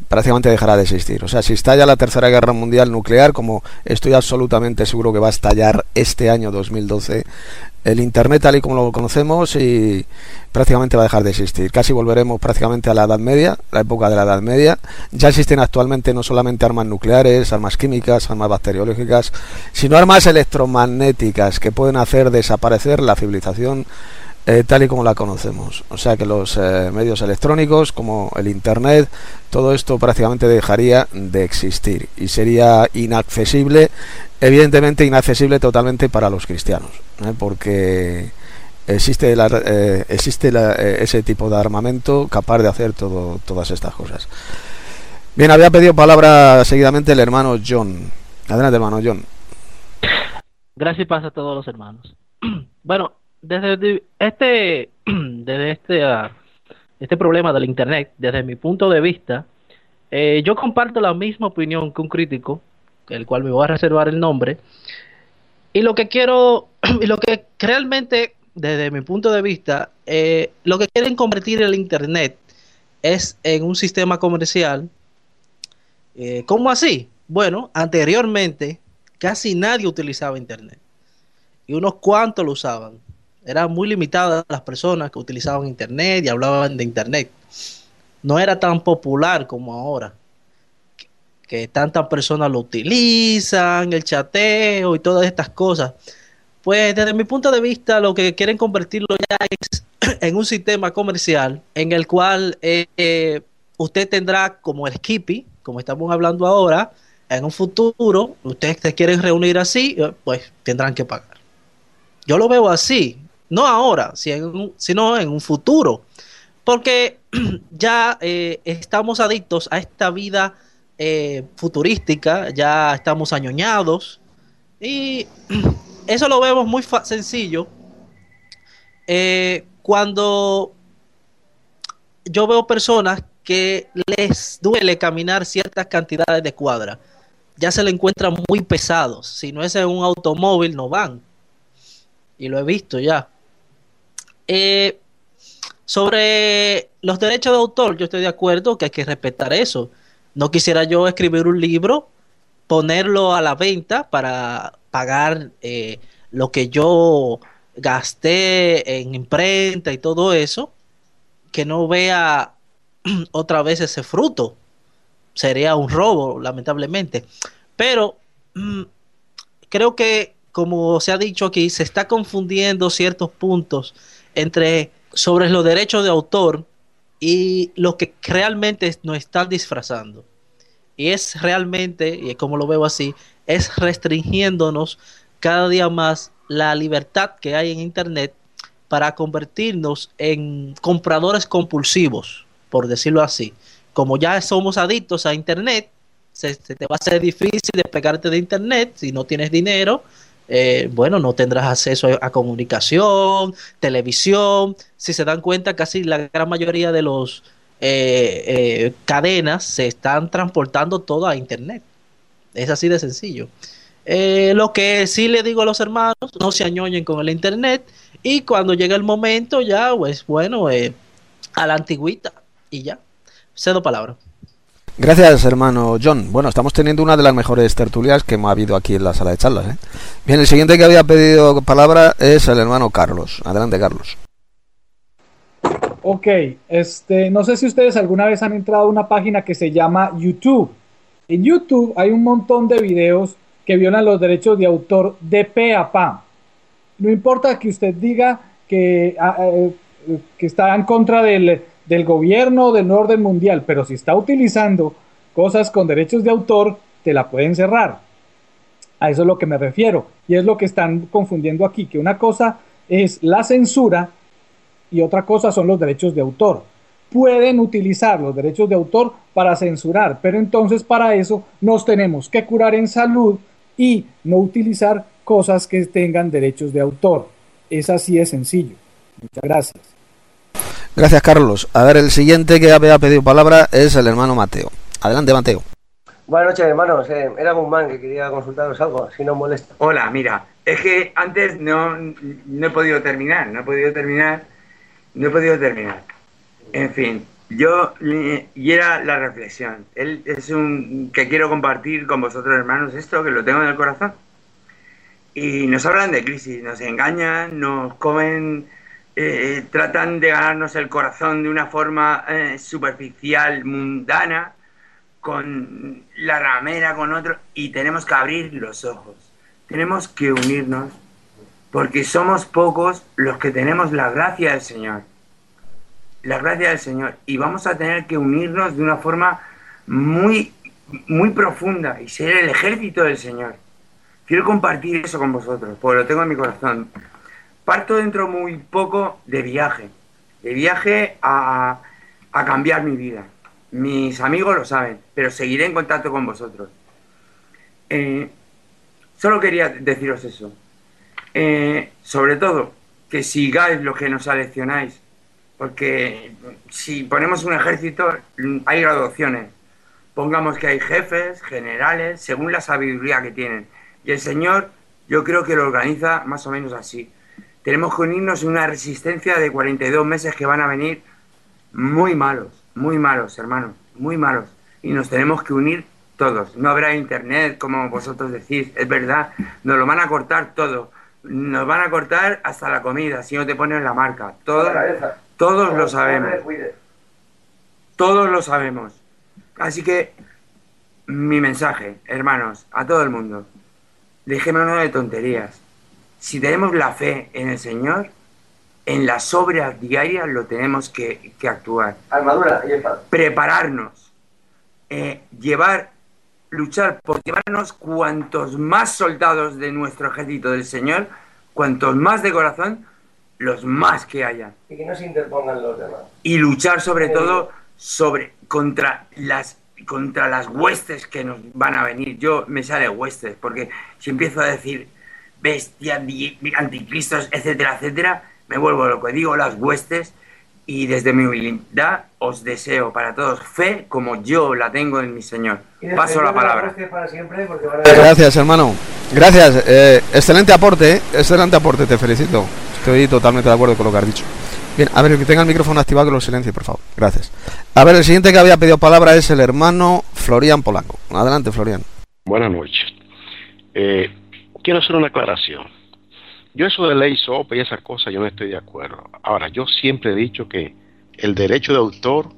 prácticamente dejará de existir. O sea, si estalla la tercera guerra mundial nuclear, como estoy absolutamente seguro que va a estallar este año dos mil doce, el Internet tal y como lo conocemos y prácticamente va a dejar de existir. Casi volveremos prácticamente a la Edad Media, la época de la Edad Media. Ya existen actualmente no solamente armas nucleares, armas químicas, armas bacteriológicas, sino armas electromagnéticas que pueden hacer desaparecer la civilización eh, tal y como la conocemos. O sea que los eh, medios electrónicos como el Internet, todo esto prácticamente dejaría de existir y sería inaccesible, evidentemente inaccesible totalmente para los cristianos, ¿eh? Porque existe, la, eh, existe la, eh, ese tipo de armamento capaz de hacer todo, todas estas cosas. Bien, había pedido palabra seguidamente el hermano John. Adelante, hermano John. Gracias y paz a todos los hermanos. Bueno, desde este, desde este, uh, este problema del Internet, desde mi punto de vista, eh, yo comparto la misma opinión que un crítico, el cual me voy a reservar el nombre, y lo que quiero, y lo que realmente, desde mi punto de vista, eh, lo que quieren convertir el Internet es en un sistema comercial. Eh, ¿Cómo así? Bueno, anteriormente casi nadie utilizaba Internet y unos cuantos lo usaban. Eran muy limitadas las personas que utilizaban Internet y hablaban de Internet. No era tan popular como ahora, que, que tantas personas lo utilizan, el chateo y todas estas cosas. Pues desde mi punto de vista lo que quieren convertirlo ya es en un sistema comercial en el cual eh, eh, usted tendrá como el Skippy, como estamos hablando ahora. En un futuro, ustedes se quieren reunir así, pues tendrán que pagar. Yo lo veo así, no ahora, sino en un futuro, porque ya eh, estamos adictos a esta vida eh, futurística, ya estamos añoñados, y eso lo vemos muy sencillo eh, cuando yo veo personas que les duele caminar ciertas cantidades de cuadras. Ya se le encuentran muy pesados. Si no es en un automóvil, no van. Y lo he visto ya. Eh, sobre los derechos de autor, yo estoy de acuerdo que hay que respetar eso. No quisiera yo escribir un libro, ponerlo a la venta para pagar eh, lo que yo gasté en imprenta y todo eso, que no vea otra vez ese fruto. Sería un robo, lamentablemente. Pero mmm, creo que, como se ha dicho aquí, se está confundiendo ciertos puntos entre sobre los derechos de autor y lo que realmente nos están disfrazando. Y es realmente, y como lo veo así, es restringiéndonos cada día más la libertad que hay en Internet para convertirnos en compradores compulsivos, por decirlo así. Como ya somos adictos a Internet, se, se te va a hacer difícil despegarte de Internet. Si no tienes dinero, eh, bueno, no tendrás acceso a, a comunicación, televisión. Si se dan cuenta, casi la gran mayoría de los eh, eh, cadenas se están transportando todo a Internet. Es así de sencillo. Eh, lo que sí le digo a los hermanos, no se añoñen con el Internet, y cuando llegue el momento ya, pues bueno, eh, a la antigüita y ya. Cedo palabra. Gracias, hermano John. Bueno, estamos teniendo una de las mejores tertulias que hemos habido aquí en la sala de charlas, ¿eh? Bien, el siguiente que había pedido palabra es el hermano Carlos. Adelante, Carlos. Ok, este, no sé si ustedes alguna vez han entrado a una página que se llama YouTube. En YouTube hay un montón de videos que violan los derechos de autor de pe a pa. No importa que usted diga que, eh, que está en contra del... del gobierno, del nuevo orden mundial, pero si está utilizando cosas con derechos de autor, te la pueden cerrar. A eso es lo que me refiero, y es lo que están confundiendo aquí, que una cosa es la censura y otra cosa son los derechos de autor. Pueden utilizar los derechos de autor para censurar, pero entonces para eso nos tenemos que curar en salud y no utilizar cosas que tengan derechos de autor. Es así de sencillo. Muchas gracias. Gracias, Carlos. A ver, el siguiente que había pedido palabra es el hermano Mateo. Adelante, Mateo. Buenas noches, hermanos. Eh, era Guzmán que quería consultaros algo, si no molesta. Hola, mira, es que antes no, no he podido terminar, no he podido terminar, no he podido terminar. En fin, Yo, eh, y era la reflexión. Él es un que quiero compartir con vosotros, hermanos, esto que lo tengo en el corazón. Y nos hablan de crisis, nos engañan, nos comen, eh, tratan de ganarnos el corazón de una forma eh, superficial, mundana, con la ramera, con otro, y tenemos que abrir los ojos. Tenemos que unirnos, porque somos pocos los que tenemos la gracia del Señor. La gracia del Señor. Y vamos a tener que unirnos de una forma muy, muy profunda y ser el ejército del Señor. Quiero compartir eso con vosotros, porque lo tengo en mi corazón. Parto dentro muy poco de viaje, de viaje a, a cambiar mi vida. Mis amigos lo saben, pero seguiré en contacto con vosotros. Eh, solo quería deciros eso. Eh, sobre todo, que sigáis lo que nos aleccionáis, porque si ponemos un ejército, hay graduaciones. Pongamos que hay jefes, generales, según la sabiduría que tienen. Y el Señor, yo creo que lo organiza más o menos así. Tenemos que unirnos en una resistencia de cuarenta y dos meses que van a venir muy malos, muy malos, hermanos, muy malos. Y nos tenemos que unir todos. No habrá internet, como vosotros decís, es verdad. Nos lo van a cortar todo. Nos van a cortar hasta la comida, si no te ponen la marca. Todos, todos lo sabemos. Todos lo sabemos. Así que, mi mensaje, hermanos, a todo el mundo. Dejémonos de tonterías. Si tenemos la fe en el Señor, en las obras diarias lo tenemos que, que actuar. Armadura y espada. Prepararnos. Eh, llevar, luchar por llevarnos cuantos más soldados de nuestro ejército del Señor, cuantos más de corazón, los más que haya. Y que no se interpongan los demás. Y luchar sobre todo sobre, contra las contra las huestes que nos van a venir. Yo me sale huestes, porque si empiezo a decir bestia, anticristos, etcétera, etcétera, me vuelvo loco. Digo las huestes, y desde mi humildad os deseo para todos fe como yo la tengo en mi Señor. Paso la palabra. Gracias, hermano. Gracias. Eh, excelente aporte, ¿eh? Excelente aporte, te felicito. Estoy totalmente de acuerdo con lo que has dicho. Bien, a ver, el que tenga el micrófono activado, que lo silencie, por favor. Gracias. A ver, el siguiente que había pedido palabra es el hermano Florian Polanco. Adelante, Florian. Buenas noches. Eh, quiero hacer una aclaración. Yo eso de ley S O P y esas cosas, yo no estoy de acuerdo. Ahora, yo siempre he dicho que el derecho de autor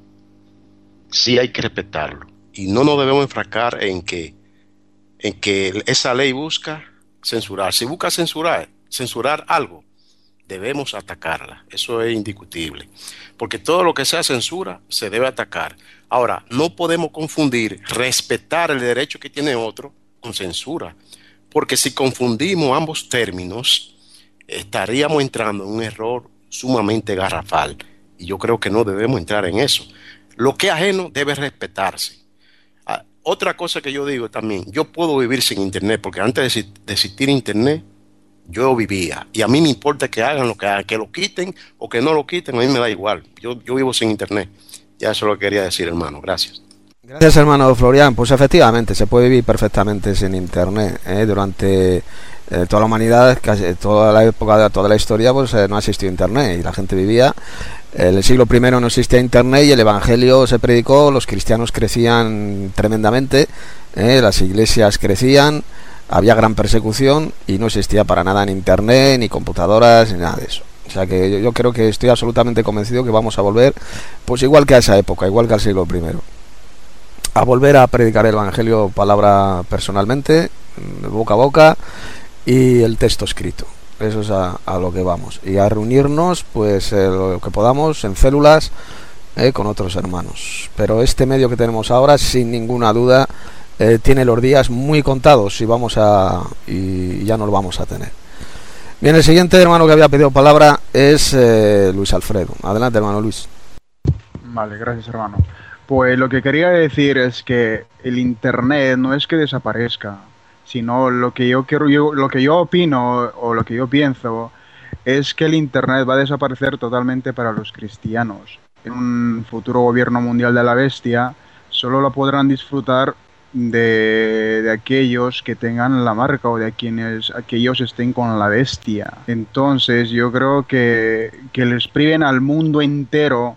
sí hay que respetarlo. Y no nos debemos enfrascar en que, en que esa ley busca censurar. Si busca censurar, censurar algo, debemos atacarla, eso es indiscutible, porque todo lo que sea censura se debe atacar. Ahora, no podemos confundir respetar el derecho que tiene otro con censura, porque si confundimos ambos términos, estaríamos entrando en un error sumamente garrafal, y yo creo que no debemos entrar en eso. Lo que es ajeno debe respetarse. Ah, otra cosa que yo digo también, yo puedo vivir sin internet, porque antes de, de existir internet, yo vivía, y a mí me importa que hagan lo que hagan, que lo quiten o que no lo quiten, a mí me da igual, yo, yo vivo sin internet. Ya eso lo quería decir, hermano, gracias. Gracias, hermano Florian. Pues efectivamente, se puede vivir perfectamente sin internet, ¿eh? Durante eh, toda la humanidad, casi toda la época, toda la historia, pues eh, no ha existido internet, y la gente vivía. En el siglo primero no existía internet y el evangelio se predicó, los cristianos crecían tremendamente, ¿eh? Las iglesias crecían, había gran persecución y no existía para nada ni internet, ni computadoras, ni nada de eso. O sea que yo, yo creo que estoy absolutamente convencido que vamos a volver, pues igual que a esa época, igual que al siglo primero, a volver a predicar el evangelio palabra personalmente, boca a boca, y el texto escrito. Eso es a, a lo que vamos. Y a reunirnos, pues eh, lo que podamos, en células, eh, con otros hermanos. Pero este medio que tenemos ahora, sin ninguna duda, Eh, tiene los días muy contados y vamos a y ya no lo vamos a tener. Bien, el siguiente hermano que había pedido palabra es eh, Luis Alfredo. Adelante, hermano Luis. Vale, gracias, hermano. Pues lo que quería decir es que el internet no es que desaparezca, sino lo que yo quiero yo lo que yo opino o lo que yo pienso es que el internet va a desaparecer totalmente para los cristianos. En un futuro gobierno mundial de la bestia solo lo podrán disfrutar De, de aquellos que tengan la marca o de quienes aquellos estén con la bestia. Entonces yo creo que, que les priven al mundo entero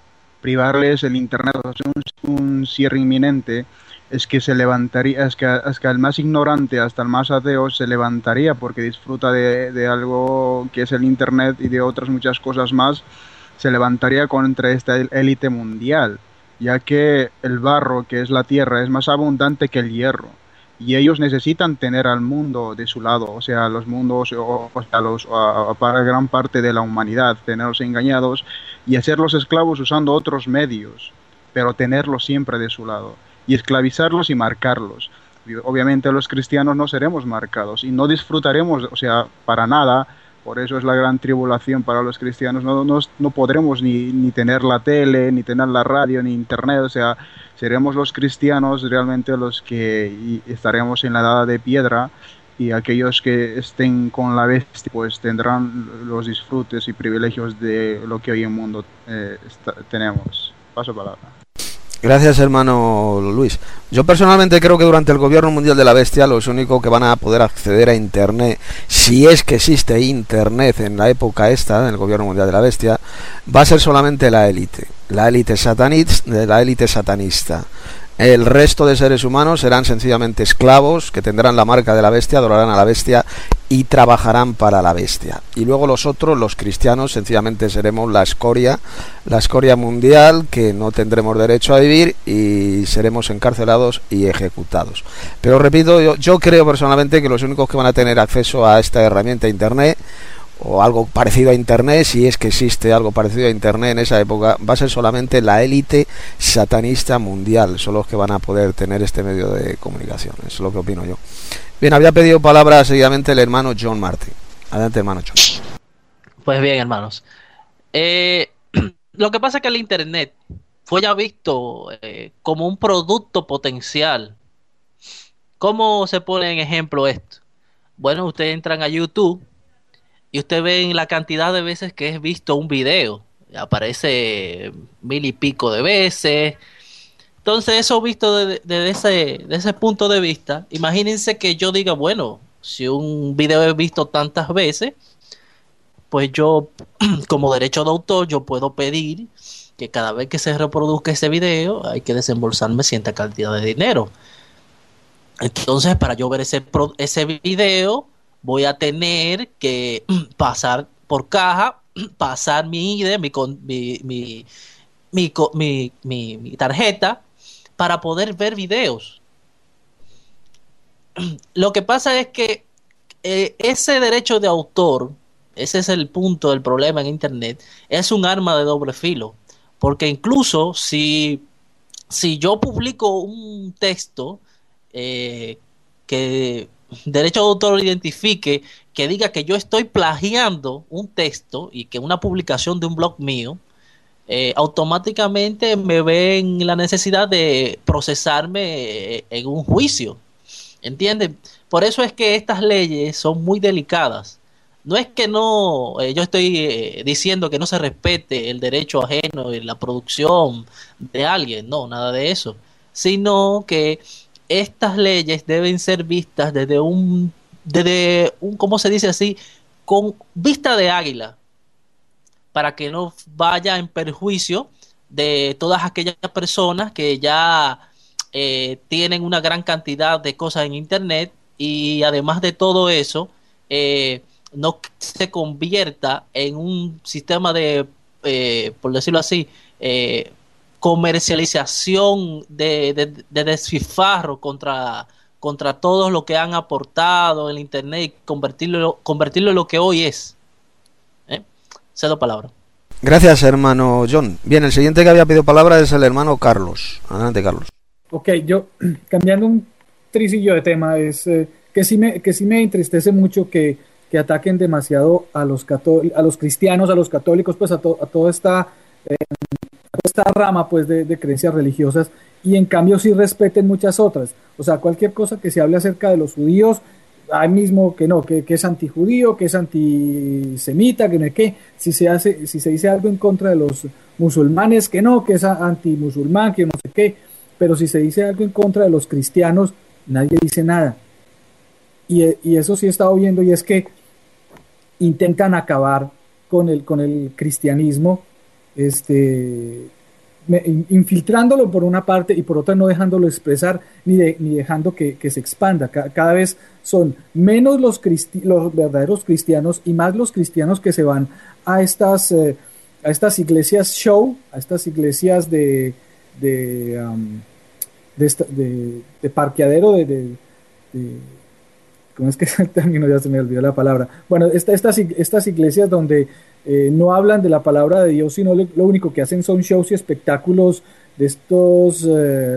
privarles el internet, o sea, un, un cierre inminente, es que se levantaría, es que hasta el más ignorante, hasta el más ateo se levantaría porque disfruta de, de algo que es el internet y de otras muchas cosas más, se levantaría contra esta élite mundial, ya que el barro, que es la tierra, es más abundante que el hierro. Y ellos necesitan tener al mundo de su lado, o sea, los mundos, o, o sea, los, a, a, para gran parte de la humanidad, tenerlos engañados y hacerlos esclavos usando otros medios, pero tenerlos siempre de su lado, y esclavizarlos y marcarlos. Y obviamente los cristianos no seremos marcados y no disfrutaremos, o sea, para nada. Por eso es la gran tribulación para los cristianos. No, no, no podremos ni, ni tener la tele, ni tener la radio, ni internet. O sea, seremos los cristianos realmente los que estaremos en la edad de piedra, y aquellos que estén con la bestia pues tendrán los disfrutes y privilegios de lo que hoy en el mundo eh, está, tenemos. Paso palabra. Gracias, hermano Luis. Yo personalmente creo que durante el gobierno mundial de la bestia los únicos que van a poder acceder a internet, si es que existe internet en la época esta del gobierno mundial de la bestia, va a ser solamente la élite, la élite satanista, la élite satanista. El resto de seres humanos serán sencillamente esclavos que tendrán la marca de la bestia, adorarán a la bestia y trabajarán para la bestia. Y luego los otros, los cristianos, sencillamente seremos la escoria, la escoria mundial, que no tendremos derecho a vivir y seremos encarcelados y ejecutados. Pero repito, yo, yo creo personalmente que los únicos que van a tener acceso a esta herramienta internet, o algo parecido a internet, si es que existe algo parecido a internet en esa época, va a ser solamente la élite satanista mundial. Son los que van a poder tener este medio de comunicación. Eso es lo que opino yo. Bien, había pedido palabra seguidamente el hermano John Martin. Adelante, hermano John. Pues bien, hermanos, eh, lo que pasa es que el internet fue ya visto eh, como un producto potencial. ¿Cómo se pone en ejemplo esto? Bueno, ustedes entran a YouTube y usted ve la cantidad de veces que es visto un video. Aparece mil y pico de veces. Entonces, eso visto desde de, de ese, de ese punto de vista, imagínense que yo diga, bueno, si un video es visto tantas veces, pues yo, como derecho de autor, yo puedo pedir que cada vez que se reproduzca ese video, hay que desembolsarme cierta cantidad de dinero. Entonces, para yo ver ese, ese video, voy a tener que pasar por caja, pasar mi I D, mi, mi, mi, mi, mi, mi, mi tarjeta, para poder ver videos. Lo que pasa es que eh, ese derecho de autor, ese es el punto del problema en Internet, es un arma de doble filo. Porque incluso si, si yo publico un texto eh, que derecho de autor identifique, que diga que yo estoy plagiando un texto y que una publicación de un blog mío, eh, automáticamente me ven la necesidad de procesarme eh, en un juicio. ¿Entienden? Por eso es que estas leyes son muy delicadas. No es que no, eh, yo estoy eh, diciendo que no se respete el derecho ajeno en la producción de alguien, no, nada de eso, sino que estas leyes deben ser vistas desde un, desde un, ¿cómo se dice así? Con vista de águila, para que no vaya en perjuicio de todas aquellas personas que ya eh, tienen una gran cantidad de cosas en Internet, y además de todo eso, eh, no se convierta en un sistema de, eh, por decirlo así, eh, comercialización de, de, de desfifarro contra, contra todos los que han aportado en el Internet y convertirlo, convertirlo en lo que hoy es. ¿Eh? Cedo palabra. Gracias, hermano John. Bien, el siguiente que había pedido palabra es el hermano Carlos. Adelante, Carlos. Ok, yo, cambiando un tricillo de tema, es eh, que, sí me, que sí me entristece mucho que, que ataquen demasiado a los, a los cristianos, a los católicos, pues a, to, a toda esta... Eh, esta rama pues de, de creencias religiosas, y en cambio sí respeten muchas otras. O sea, cualquier cosa que se hable acerca de los judíos, ahí mismo que no, que, que es antijudío, que es antisemita, que no es que, si se hace, si se dice algo en contra de los musulmanes, que no, que es antimusulmán, que no sé qué, pero si se dice algo en contra de los cristianos, nadie dice nada. Y, y eso sí he estado viendo, y es que intentan acabar con el, con el cristianismo, este me, infiltrándolo por una parte y por otra no dejándolo expresar ni, de, ni dejando que, que se expanda. Cada, cada vez son menos los, cristi los verdaderos cristianos y más los cristianos que se van a estas, eh, a estas iglesias show, a estas iglesias de, de, um, de, esta, de, de parqueadero, de, de, de ¿cómo es que es el término? Ya se me olvidó la palabra. Bueno, esta, estas, estas iglesias donde eh, no hablan de la palabra de Dios, sino lo, lo único que hacen son shows y espectáculos de estos eh,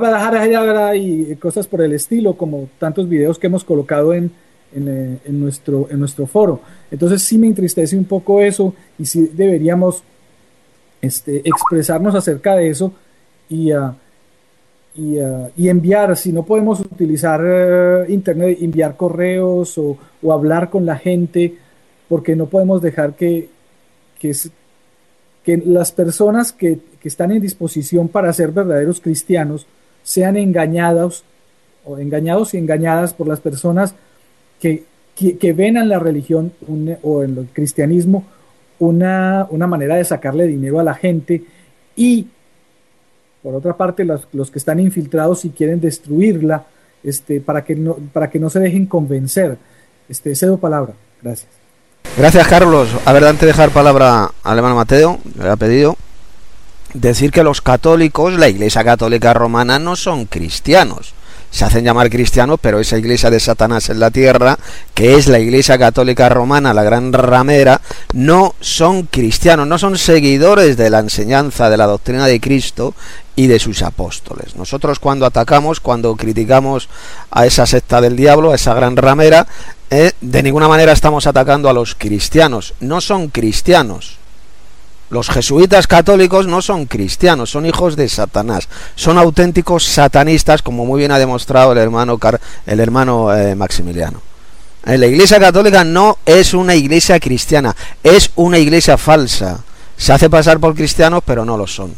y cosas por el estilo, como tantos videos que hemos colocado en, en, en, nuestro, en nuestro foro. Entonces sí me entristece un poco eso y sí deberíamos este, expresarnos acerca de eso y... Uh, Y, uh, y enviar, si no podemos utilizar uh, internet, enviar correos o, o hablar con la gente, porque no podemos dejar que, que, que las personas que, que están en disposición para ser verdaderos cristianos sean engañados o engañados y engañadas por las personas que, que, que ven en la religión un, o en el cristianismo una, una manera de sacarle dinero a la gente, y por otra parte, los, los que están infiltrados y quieren destruirla, este, para que no, para que no se dejen convencer. Este, cedo palabra. Gracias. Gracias, Carlos. A ver, antes de dejar palabra al hermano Mateo, le ha pedido decir que los católicos, la Iglesia Católica Romana, no son cristianos. Se hacen llamar cristianos, pero esa iglesia de Satanás en la tierra, que es la Iglesia Católica Romana, la gran ramera, no son cristianos, no son seguidores de la enseñanza, de la doctrina de Cristo y de sus apóstoles. Nosotros cuando atacamos, cuando criticamos a esa secta del diablo, a esa gran ramera, eh, de ninguna manera estamos atacando a los cristianos, no son cristianos. Los jesuitas católicos no son cristianos, son hijos de Satanás, son auténticos satanistas, como muy bien ha demostrado el hermano, Car el hermano eh, Maximiliano. Eh, la Iglesia Católica no es una iglesia cristiana, es una iglesia falsa. Se hace pasar por cristianos, pero no lo son.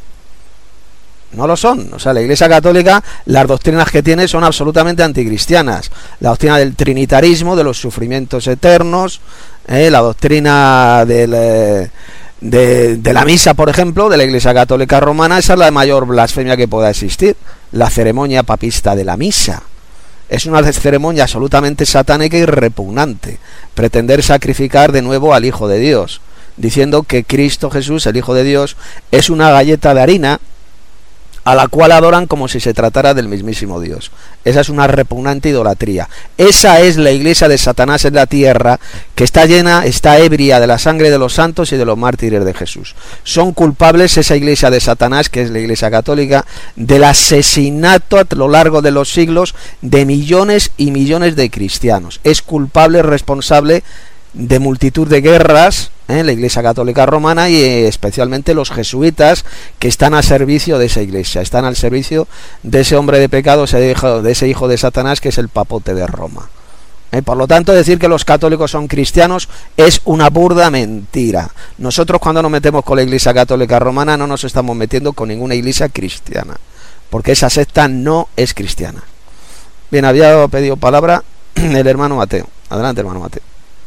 No lo son. O sea, la Iglesia Católica, las doctrinas que tiene son absolutamente anticristianas. La doctrina del trinitarismo, de los sufrimientos eternos, eh, la doctrina del... Eh, De, de la misa, por ejemplo, de la Iglesia Católica Romana, esa es la mayor blasfemia que pueda existir, la ceremonia papista de la misa. Es una ceremonia absolutamente satánica y repugnante, pretender sacrificar de nuevo al Hijo de Dios, diciendo que Cristo Jesús, el Hijo de Dios, es una galleta de harina a la cual adoran como si se tratara del mismísimo Dios. Esa es una repugnante idolatría. Esa es la iglesia de Satanás en la tierra, que está llena, está ebria de la sangre de los santos y de los mártires de Jesús. Son culpables esa iglesia de Satanás, que es la Iglesia Católica, del asesinato a lo largo de los siglos de millones y millones de cristianos. Es culpable, responsable de multitud de guerras, ¿eh? La Iglesia Católica Romana, y eh, especialmente los jesuitas, que están a servicio de esa iglesia, están al servicio de ese hombre de pecado, ese hijo, de ese hijo de Satanás, que es el papote de Roma. ¿Eh? Por lo tanto, decir que los católicos son cristianos es una burda mentira. Nosotros, cuando nos metemos con la Iglesia Católica Romana, no nos estamos metiendo con ninguna iglesia cristiana, porque esa secta no es cristiana. Bien, había pedido palabra el hermano Mateo. Adelante, hermano Mateo.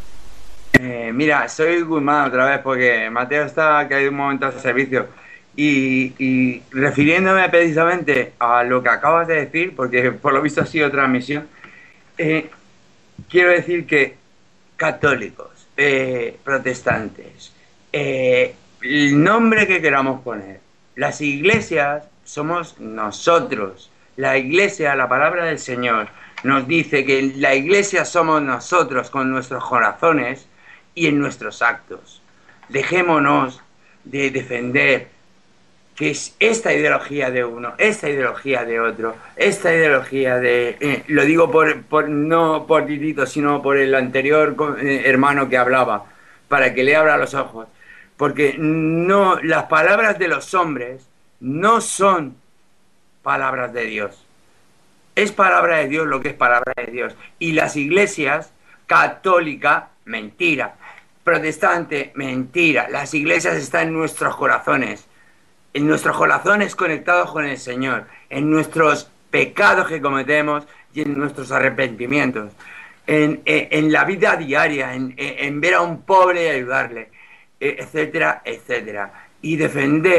Eh, mira, soy Guzmán otra vez, porque Mateo está que hay un momento de servicio y, y refiriéndome precisamente a lo que acabas de decir, porque por lo visto ha sido transmisión, eh, quiero decir que católicos, eh, protestantes, eh, el nombre que queramos poner, las iglesias somos nosotros. La iglesia, la palabra del Señor, nos dice que la iglesia somos nosotros con nuestros corazones y en nuestros actos. Dejémonos de defender que es esta ideología de uno, esta ideología de otro, esta ideología de... Eh, lo digo por, por no por Titito, sino por el anterior eh, hermano que hablaba, para que le abra los ojos. Porque no, las palabras de los hombres no son palabras de Dios. Es palabra de Dios lo que es palabra de Dios. Y las iglesias, católica, mentira. Protestante, mentira. Las iglesias están en nuestros corazones. En nuestros corazones conectados con el Señor. En nuestros pecados que cometemos y en nuestros arrepentimientos. En, en, en la vida diaria, en, en ver a un pobre y ayudarle, etcétera, etcétera. Y defender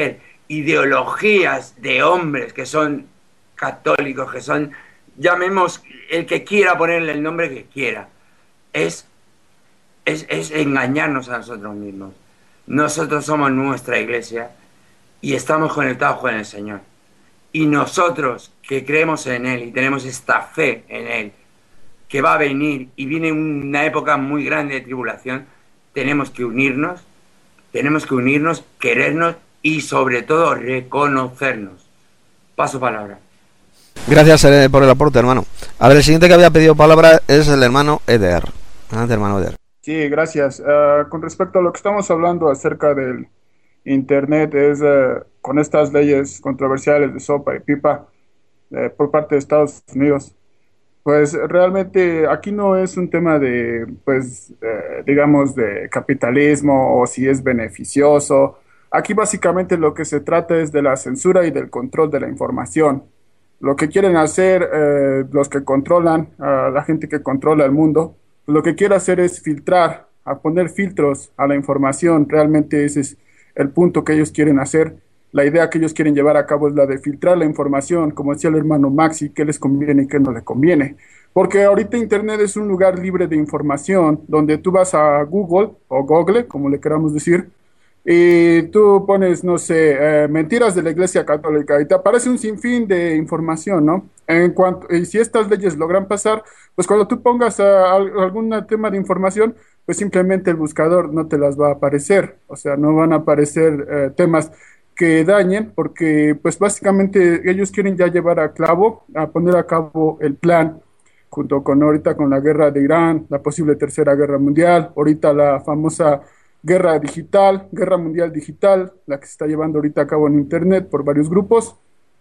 ideologías de hombres que son católicos, que son, llamemos el que quiera ponerle el nombre que quiera, es, es, es engañarnos a nosotros mismos. Nosotros somos nuestra iglesia y estamos conectados con el Señor. Y nosotros que creemos en Él y tenemos esta fe en Él, que va a venir y viene una época muy grande de tribulación, tenemos que unirnos, tenemos que unirnos, querernos y sobre todo reconocernos. Paso palabra. Gracias eh, por el aporte, hermano. A ver, el siguiente que había pedido palabra es el hermano Eder. Adelante, hermano Eder. Sí, gracias. Uh, con respecto a lo que estamos hablando acerca del Internet, es uh, con estas leyes controversiales de sopa y pipa uh, por parte de Estados Unidos. Pues realmente aquí no es un tema de, pues, eh, digamos, de capitalismo o si es beneficioso. Aquí básicamente lo que se trata es de la censura y del control de la información. Lo que quieren hacer eh, los que controlan, uh, la gente que controla el mundo, lo que quiere hacer es filtrar, a poner filtros a la información. Realmente ese es el punto que ellos quieren hacer. La idea que ellos quieren llevar a cabo es la de filtrar la información, como decía el hermano Maxi, qué les conviene y qué no les conviene. Porque ahorita Internet es un lugar libre de información, donde tú vas a Google, o Google, como le queramos decir, y tú pones, no sé, eh, mentiras de la Iglesia Católica, y te aparece un sinfín de información, ¿no? En cuanto, y si estas leyes logran pasar, pues cuando tú pongas a, a algún tema de información, pues simplemente el buscador no te las va a aparecer, o sea, no van a aparecer eh, temas que dañen, porque pues básicamente ellos quieren ya llevar a cabo, a poner a cabo el plan, junto con ahorita con la guerra de Irán, la posible tercera guerra mundial, ahorita la famosa guerra digital, guerra mundial digital, la que se está llevando ahorita a cabo en Internet por varios grupos.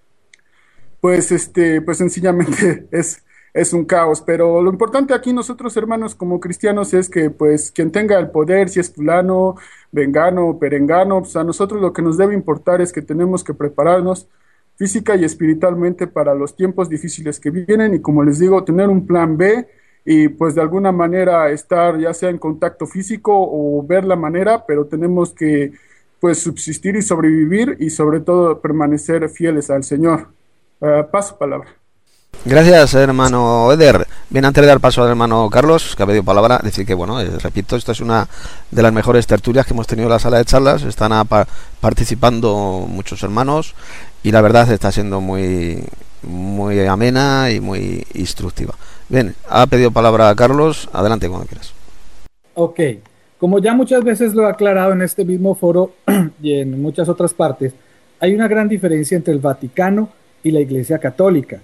Pues este, pues sencillamente es, es un caos, pero lo importante aquí nosotros, hermanos, como cristianos, es que pues quien tenga el poder, si es fulano, vengano, perengano, pues a nosotros lo que nos debe importar es que tenemos que prepararnos física y espiritualmente para los tiempos difíciles que vienen, y como les digo, tener un plan B y pues de alguna manera estar ya sea en contacto físico o ver la manera, pero tenemos que pues subsistir y sobrevivir y sobre todo permanecer fieles al Señor. Uh, paso palabra. Gracias, hermano Eder. Bien, antes de dar paso al hermano Carlos, que ha pedido palabra, decir que, bueno, eh, repito, esta es una de las mejores tertulias que hemos tenido en la sala de charlas. Están a, pa, participando muchos hermanos y la verdad está siendo muy, muy amena y muy instructiva. Bien, ha pedido palabra a Carlos. Adelante, cuando quieras. Ok. Como ya muchas veces lo he aclarado en este mismo foro y en muchas otras partes, hay una gran diferencia entre el Vaticano y la Iglesia Católica.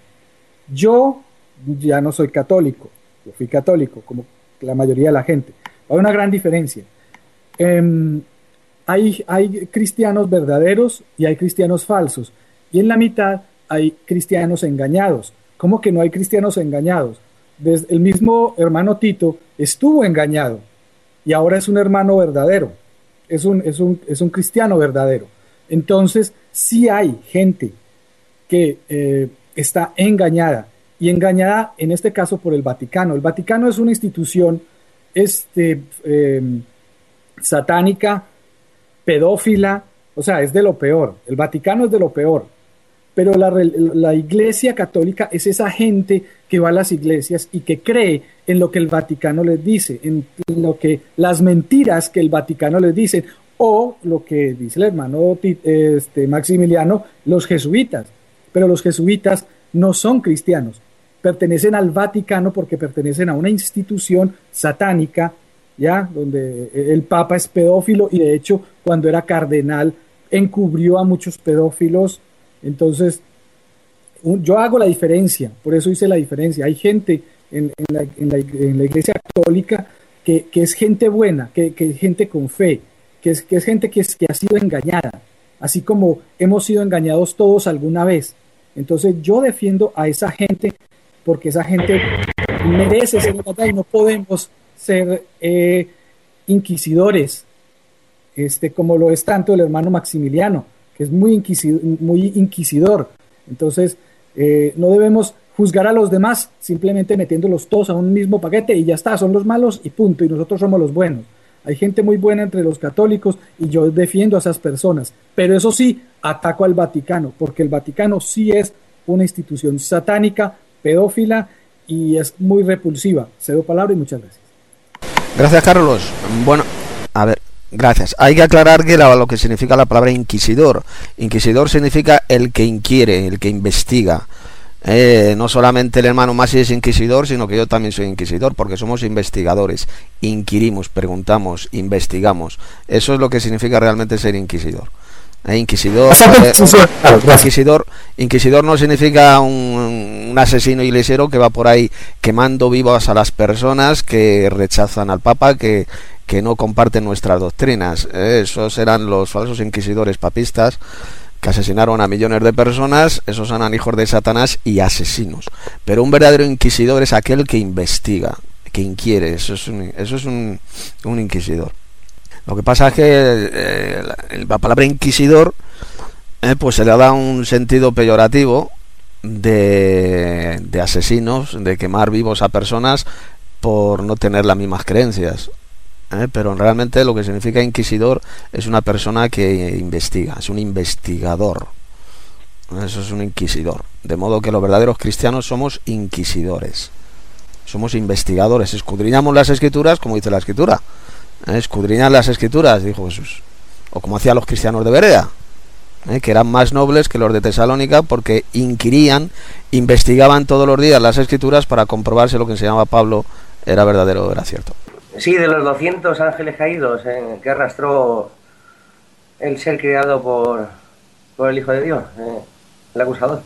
Yo ya no soy católico, yo fui católico, como la mayoría de la gente. Hay una gran diferencia. Eh, hay, hay cristianos verdaderos y hay cristianos falsos. Y en la mitad hay cristianos engañados. ¿Cómo que no hay cristianos engañados? Desde el mismo hermano Tito estuvo engañado y ahora es un hermano verdadero. Es un, es un, es un cristiano verdadero. Entonces, sí hay gente que eh, está engañada, y engañada en este caso por el Vaticano. El Vaticano es una institución este, eh, satánica, pedófila, o sea, es de lo peor. El Vaticano es de lo peor, pero la, la Iglesia Católica es esa gente que va a las iglesias y que cree en lo que el Vaticano les dice, en lo que las mentiras que el Vaticano les dice, o lo que dice el hermano este, Maximiliano, los jesuitas. Pero los jesuitas no son cristianos, pertenecen al Vaticano porque pertenecen a una institución satánica, ya, donde el Papa es pedófilo y de hecho cuando era cardenal encubrió a muchos pedófilos. Entonces un, yo hago la diferencia, por eso hice la diferencia. Hay gente en, en, la, en, la, en la Iglesia Católica que, que es gente buena, que, que es gente con fe, que es, que es gente que, es, que ha sido engañada, así como hemos sido engañados todos alguna vez. Entonces yo defiendo a esa gente porque esa gente merece ser engañada y no podemos ser eh, inquisidores, este, como lo es tanto el hermano Maximiliano, que es muy inquisidor. Muy inquisidor. Entonces eh, no debemos juzgar a los demás simplemente metiéndolos todos a un mismo paquete y ya está, son los malos y punto, y nosotros somos los buenos. Hay gente muy buena entre los católicos y yo defiendo a esas personas, pero eso sí, ataco al Vaticano, porque el Vaticano sí es una institución satánica, pedófila y es muy repulsiva. Cedo palabra y muchas gracias. Gracias, Carlos. Bueno, a ver, gracias. Hay que aclarar que la, lo que significa la palabra inquisidor. Inquisidor significa el que inquiere, el que investiga. Eh, no solamente el hermano Masi es inquisidor, sino que yo también soy inquisidor, porque somos investigadores, inquirimos, preguntamos, investigamos. Eso es lo que significa realmente ser inquisidor. Eh, inquisidor, eh, inquisidor, inquisidor no significa un, un asesino iglesiero que va por ahí quemando vivas a las personas que rechazan al Papa, que, que no comparten nuestras doctrinas. Eh, esos eran los falsos inquisidores papistas, que asesinaron a millones de personas. Esos eran hijos de Satanás y asesinos. Pero un verdadero inquisidor es aquel que investiga, que inquiere. Eso es un, eso es un, un inquisidor. Lo que pasa es que eh, la, la palabra inquisidor eh, pues se le da un sentido peyorativo de, de asesinos, de quemar vivos a personas por no tener las mismas creencias. ¿Eh? Pero realmente lo que significa inquisidor es una persona que investiga, es un investigador. Eso es un inquisidor. De modo que los verdaderos cristianos somos inquisidores, somos investigadores, escudriñamos las escrituras, como dice la escritura. ¿Eh? Escudriñan las escrituras, dijo Jesús, o como hacían los cristianos de Berea, ¿eh? que eran más nobles que los de Tesalónica, porque inquirían, investigaban todos los días las escrituras para comprobar si lo que enseñaba Pablo era verdadero o era cierto. Sí, de los doscientos ángeles caídos eh, que arrastró el ser creado por, por el Hijo de Dios, eh, el acusador.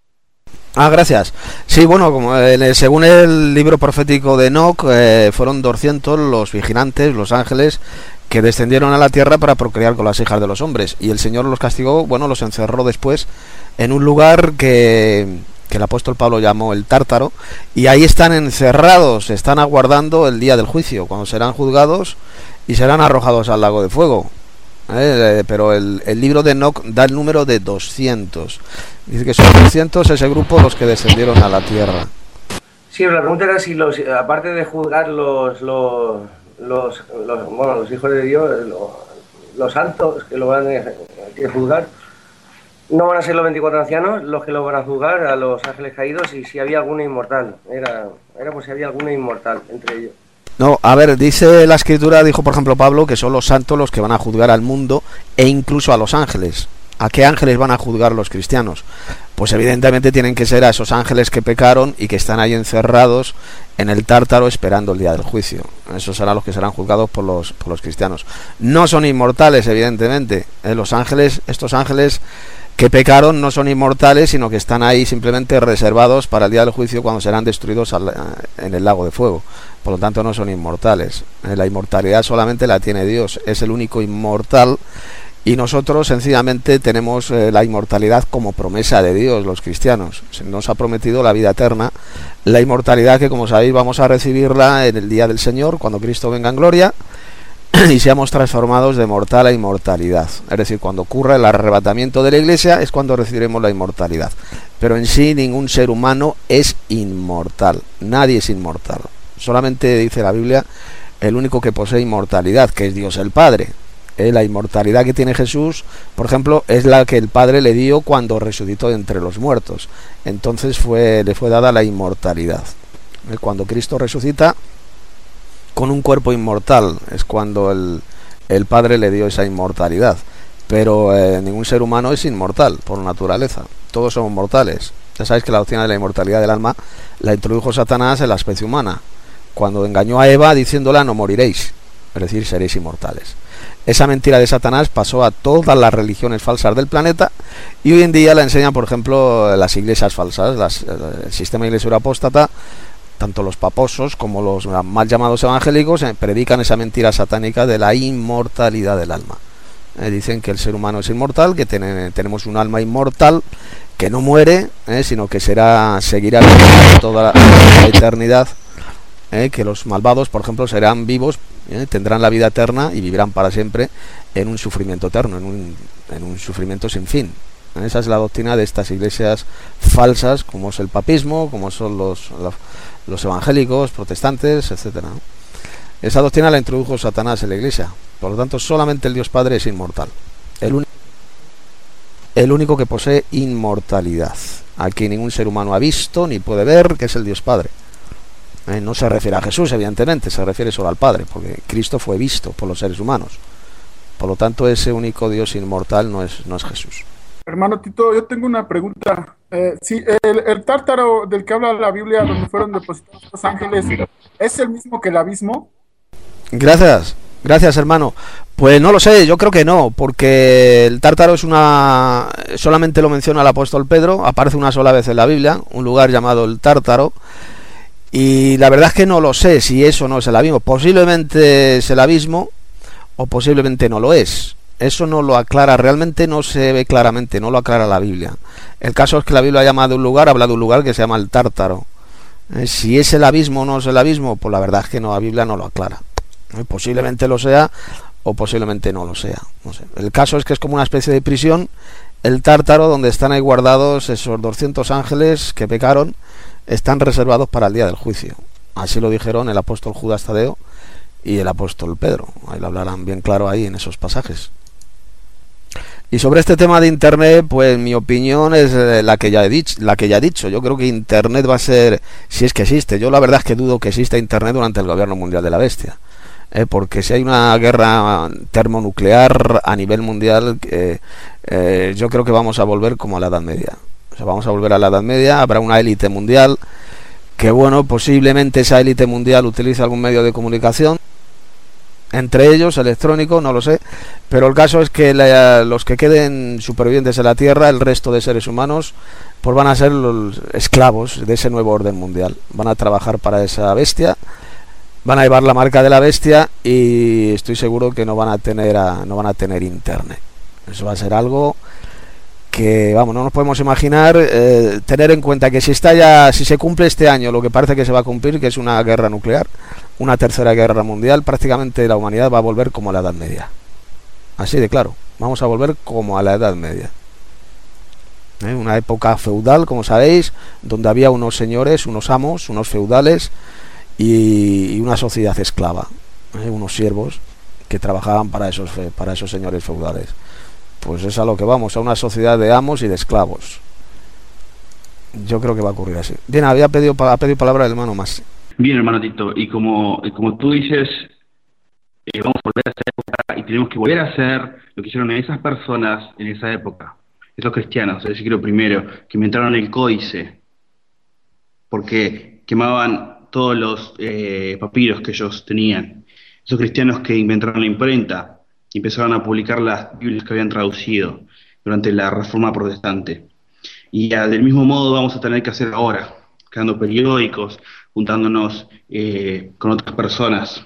Ah, gracias. Sí, bueno, como eh, según el libro profético de Enoc, eh, fueron doscientos los vigilantes, los ángeles, que descendieron a la tierra para procrear con las hijas de los hombres. Y el Señor los castigó, bueno, los encerró después en un lugar que... que el apóstol Pablo llamó el Tártaro, y ahí están encerrados, están aguardando el día del juicio, cuando serán juzgados y serán arrojados al lago de fuego. Eh, eh, pero el, el libro de Enoc da el número de doscientos. Dice que son doscientos ese grupo los que descendieron a la tierra. Sí, la pregunta era si, los, aparte de juzgar los, los, los, los, bueno, los hijos de Dios, los, los santos que lo van a que juzgar, no van a ser los veinticuatro ancianos los que lo van a juzgar a los ángeles caídos, y si había alguna inmortal. Era, era pues si había alguna inmortal entre ellos. No, a ver, dice la escritura, dijo por ejemplo Pablo, que son los santos los que van a juzgar al mundo e incluso a los ángeles. ¿A qué ángeles van a juzgar los cristianos? Pues evidentemente tienen que ser a esos ángeles que pecaron y que están ahí encerrados en el Tártaro esperando el día del juicio. Esos serán los que serán juzgados por los, por los cristianos. No son inmortales, evidentemente. Eh, los ángeles, estos ángeles que pecaron no son inmortales, sino que están ahí simplemente reservados para el día del juicio, cuando serán destruidos al, en el lago de fuego. Por lo tanto no son inmortales. Eh, la inmortalidad solamente la tiene Dios, es el único inmortal, y nosotros sencillamente tenemos eh, la inmortalidad como promesa de Dios, los cristianos. Se nos ha prometido la vida eterna, la inmortalidad que, como sabéis, vamos a recibirla en el día del Señor, cuando Cristo venga en gloria y seamos transformados de mortal a inmortalidad. Es decir, cuando ocurra el arrebatamiento de la iglesia es cuando recibiremos la inmortalidad. Pero en sí ningún ser humano es inmortal, nadie es inmortal. Solamente dice la Biblia el único que posee inmortalidad, que es Dios el Padre. Eh, la inmortalidad que tiene Jesús, por ejemplo, es la que el Padre le dio cuando resucitó de entre los muertos. Entonces fue, le fue dada la inmortalidad. Eh, cuando Cristo resucita con un cuerpo inmortal es cuando el, el Padre le dio esa inmortalidad. Pero eh, ningún ser humano es inmortal por naturaleza. Todos somos mortales. Ya sabéis que la doctrina de la inmortalidad del alma la introdujo Satanás en la especie humana, cuando engañó a Eva diciéndola no moriréis, es decir, seréis inmortales. Esa mentira de Satanás pasó a todas las religiones falsas del planeta, y hoy en día la enseñan, por ejemplo, las iglesias falsas, las, el sistema iglesia apóstata. Tanto los paposos como los mal llamados evangélicos eh, predican esa mentira satánica de la inmortalidad del alma. Eh, dicen que el ser humano es inmortal, que ten, tenemos un alma inmortal que no muere, eh, sino que será seguirá toda la, la eternidad. Eh, que los malvados, por ejemplo, serán vivos, eh, tendrán la vida eterna y vivirán para siempre en un sufrimiento eterno, en un, en un sufrimiento sin fin. Eh, esa es la doctrina de estas iglesias falsas, como es el papismo, como son los, los, los evangélicos, protestantes, etcétera. Esa doctrina la introdujo Satanás en la Iglesia. Por lo tanto, solamente el Dios Padre es inmortal. El, un... el único que posee inmortalidad. Aquí ningún ser humano ha visto ni puede ver, que es el Dios Padre. Eh, no se refiere a Jesús, evidentemente, se refiere solo al Padre, porque Cristo fue visto por los seres humanos. Por lo tanto, ese único Dios inmortal no es, no es Jesús. Hermano Tito, yo tengo una pregunta. Eh, si el, el tártaro del que habla la Biblia, donde fueron depositados los ángeles, ¿es el mismo que el abismo? Gracias, gracias hermano. Pues no lo sé, yo creo que no, porque el tártaro es una... solamente lo menciona el apóstol Pedro, aparece una sola vez en la Biblia, un lugar llamado el Tártaro, y la verdad es que no lo sé si eso no es el abismo. Posiblemente es el abismo, o posiblemente no lo es. Eso no lo aclara, realmente no se ve claramente, no lo aclara la Biblia. El caso es que la Biblia llama de un lugar, habla de un lugar que se llama el Tártaro. Eh, si es el abismo o no es el abismo, pues la verdad es que no, la Biblia no lo aclara. Eh, posiblemente lo sea o posiblemente no lo sea. No sé. El caso es que es como una especie de prisión, el Tártaro, donde están ahí guardados esos doscientos ángeles que pecaron, están reservados para el día del juicio. Así lo dijeron el apóstol Judas Tadeo y el apóstol Pedro. Ahí lo hablarán bien claro ahí en esos pasajes. Y sobre este tema de Internet, pues mi opinión es la que ya he dicho, la que ya he dicho. Yo creo que Internet va a ser, si es que existe, yo la verdad es que dudo que exista Internet durante el gobierno mundial de la bestia, eh, porque si hay una guerra termonuclear a nivel mundial, eh, eh, yo creo que vamos a volver como a la Edad Media. O sea, vamos a volver a la Edad Media, habrá una élite mundial que, bueno, posiblemente esa élite mundial utilice algún medio de comunicación, entre ellos electrónico, no lo sé, pero el caso es que la, los que queden supervivientes en la Tierra, el resto de seres humanos, pues van a ser los esclavos de ese nuevo orden mundial. Van a trabajar para esa bestia, van a llevar la marca de la bestia y estoy seguro que no van a tener a, no van a tener internet. Eso va a ser algo que, vamos, no nos podemos imaginar. Eh, tener en cuenta que si está ya, si se cumple este año lo que parece que se va a cumplir, que es una guerra nuclear, una tercera guerra mundial, prácticamente la humanidad va a volver como a la Edad Media. Así de claro, vamos a volver como a la Edad Media. ¿Eh? Una época feudal, como sabéis, donde había unos señores, unos amos, unos feudales y, y una sociedad esclava, ¿eh? Unos siervos que trabajaban para esos, para esos señores feudales. Pues es a lo que vamos, a una sociedad de amos y de esclavos. Yo creo que va a ocurrir así. Bien, había pedido, ha pedido palabra el hermano más. Bien, hermano Tito, y como, y como tú dices, eh, vamos a volver a esa época y tenemos que volver a hacer lo que hicieron esas personas en esa época, esos cristianos del siglo primero, que inventaron el códice, porque quemaban todos los eh, papiros que ellos tenían. Esos cristianos que inventaron la imprenta y empezaron a publicar las Biblias que habían traducido durante la Reforma Protestante. Y ya, del mismo modo vamos a tener que hacer ahora, creando periódicos, juntándonos eh, con otras personas.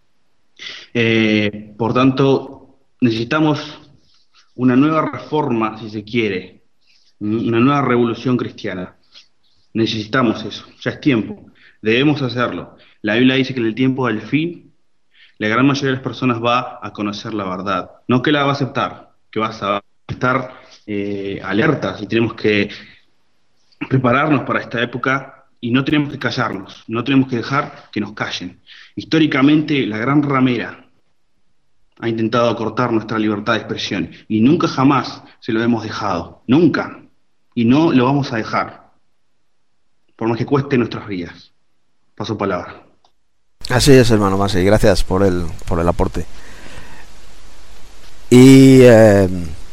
Eh, por tanto, necesitamos una nueva reforma, si se quiere, una nueva revolución cristiana. Necesitamos eso, ya es tiempo, debemos hacerlo. La Biblia dice que en el tiempo del fin, la gran mayoría de las personas va a conocer la verdad, no que la va a aceptar, que va a estar eh, alertas y tenemos que prepararnos para esta época y no tenemos que callarnos, no tenemos que dejar que nos callen. Históricamente la gran ramera ha intentado acortar nuestra libertad de expresión y nunca jamás se lo hemos dejado, nunca, y no lo vamos a dejar, por más que cueste nuestras vidas. Paso palabra. Así es, hermano Masi, gracias por el, por el aporte. Y, eh,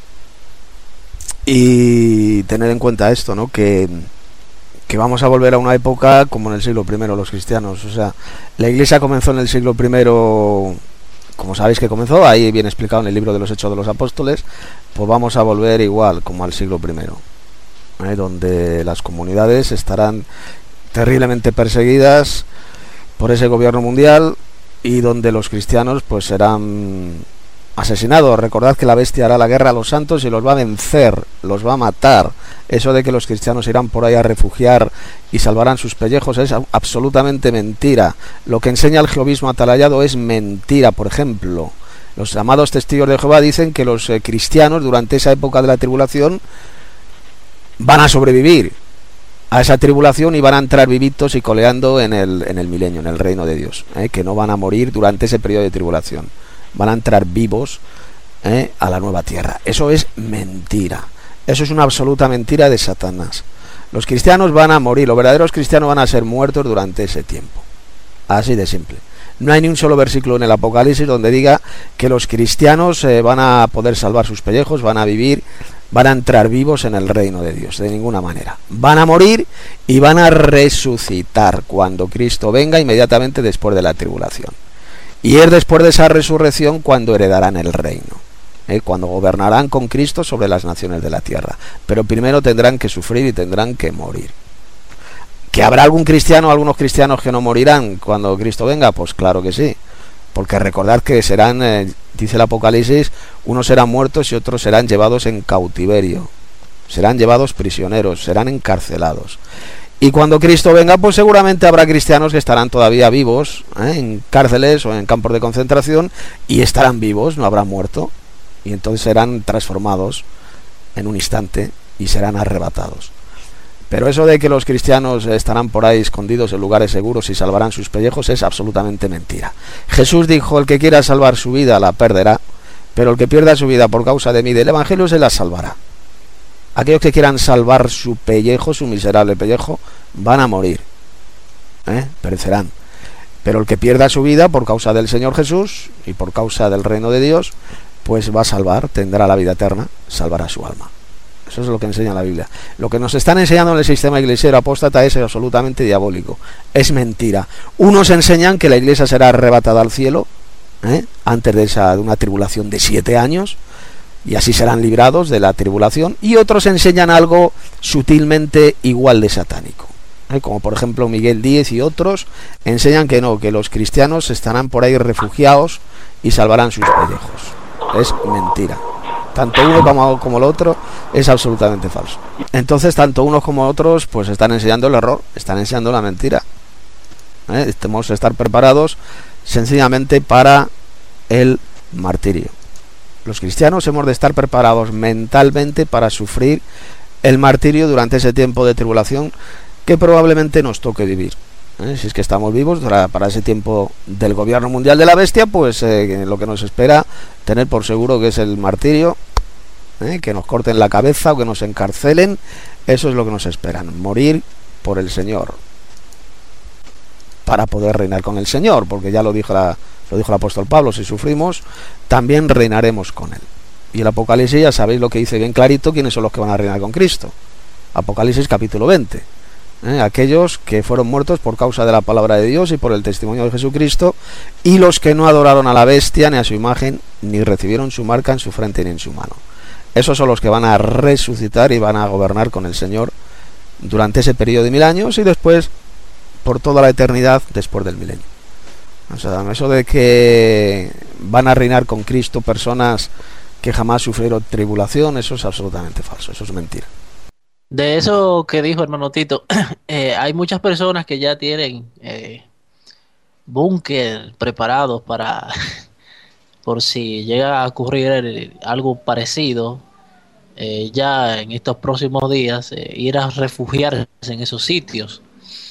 y tener en cuenta esto, ¿no? Que, que vamos a volver a una época como en el siglo primero los cristianos. O sea, la Iglesia comenzó en el siglo primero, como sabéis que comenzó, ahí bien explicado en el libro de los Hechos de los Apóstoles. Pues vamos a volver igual como al siglo primero, ¿eh? Donde las comunidades estarán terriblemente perseguidas por ese gobierno mundial y donde los cristianos pues serán asesinados. Recordad que la bestia hará la guerra a los santos y los va a vencer, los va a matar. Eso de que los cristianos irán por ahí a refugiar y salvarán sus pellejos es absolutamente mentira. Lo que enseña el jehovismo atalayado es mentira. Por ejemplo, los llamados testigos de Jehová dicen que los eh, cristianos durante esa época de la tribulación van a sobrevivir. a esa tribulación y van a entrar vivitos y coleando en el, en el milenio, en el reino de Dios, ¿eh? Que no van a morir durante ese periodo de tribulación, van a entrar vivos, ¿eh? A la nueva tierra. Eso es mentira, eso es una absoluta mentira de Satanás. Los cristianos van a morir, los verdaderos cristianos van a ser muertos durante ese tiempo, así de simple. No hay ni un solo versículo en el Apocalipsis donde diga que los cristianos eh, van a poder salvar sus pellejos, van a vivir, van a entrar vivos en el reino de Dios, de ninguna manera. Van a morir y van a resucitar cuando Cristo venga, inmediatamente después de la tribulación. Y es después de esa resurrección cuando heredarán el reino, ¿eh? Cuando gobernarán con Cristo sobre las naciones de la tierra. Pero primero tendrán que sufrir y tendrán que morir. ¿Que habrá algún cristiano, algunos cristianos que no morirán cuando Cristo venga? Pues claro que sí. Porque recordad que serán, eh, dice el Apocalipsis, unos serán muertos y otros serán llevados en cautiverio, serán llevados prisioneros, serán encarcelados. Y cuando Cristo venga, pues seguramente habrá cristianos que estarán todavía vivos, ¿eh? En cárceles o en campos de concentración, y estarán vivos, no habrán muerto, y entonces serán transformados en un instante y serán arrebatados. Pero eso de que los cristianos estarán por ahí escondidos en lugares seguros y salvarán sus pellejos es absolutamente mentira. Jesús dijo: el que quiera salvar su vida la perderá, pero el que pierda su vida por causa de mí y del Evangelio se la salvará. Aquellos que quieran salvar su pellejo, su miserable pellejo, van a morir, ¿eh? Perecerán. Pero el que pierda su vida por causa del Señor Jesús y por causa del reino de Dios, pues va a salvar, tendrá la vida eterna, salvará su alma. Eso es lo que enseña la Biblia. Lo que nos están enseñando en el sistema iglesiero apóstata es absolutamente diabólico. Es mentira. Unos enseñan que la iglesia será arrebatada al cielo, ¿eh? antes de, esa, de una tribulación de siete años, y así serán librados de la tribulación. Y otros enseñan algo sutilmente igual de satánico, ¿eh? Como por ejemplo Miguel Díez y otros enseñan que no, que los cristianos estarán por ahí refugiados y salvarán sus pellejos. Es mentira. Tanto uno como, como el otro es absolutamente falso. Entonces tanto unos como otros pues están enseñando el error, están enseñando la mentira, ¿eh? Tenemos que estar preparados sencillamente para el martirio. Los cristianos hemos de estar preparados mentalmente para sufrir el martirio durante ese tiempo de tribulación que probablemente nos toque vivir, ¿eh? Si es que estamos vivos para, para ese tiempo del gobierno mundial de la bestia, pues eh, lo que nos espera tener por seguro que es el martirio, ¿eh? Que nos corten la cabeza o que nos encarcelen. Eso es lo que nos esperan, morir por el Señor, para poder reinar con el Señor, porque ya lo dijo, la, lo dijo el apóstol Pablo: si sufrimos, también reinaremos con Él. Y el Apocalipsis, ya sabéis lo que dice bien clarito, quiénes son los que van a reinar con Cristo. Apocalipsis capítulo veinte. ¿Eh? Aquellos que fueron muertos por causa de la palabra de Dios y por el testimonio de Jesucristo, y los que no adoraron a la bestia ni a su imagen, ni recibieron su marca en su frente ni en su mano. Esos son los que van a resucitar y van a gobernar con el Señor durante ese periodo de mil años y después por toda la eternidad después del milenio. O sea, eso de que van a reinar con Cristo personas que jamás sufrieron tribulación, eso es absolutamente falso, eso es mentira. De eso que dijo hermano Tito, eh, hay muchas personas que ya tienen eh, búnker preparados para, por si llega a ocurrir el, algo parecido, eh, ya en estos próximos días, eh, ir a refugiarse en esos sitios.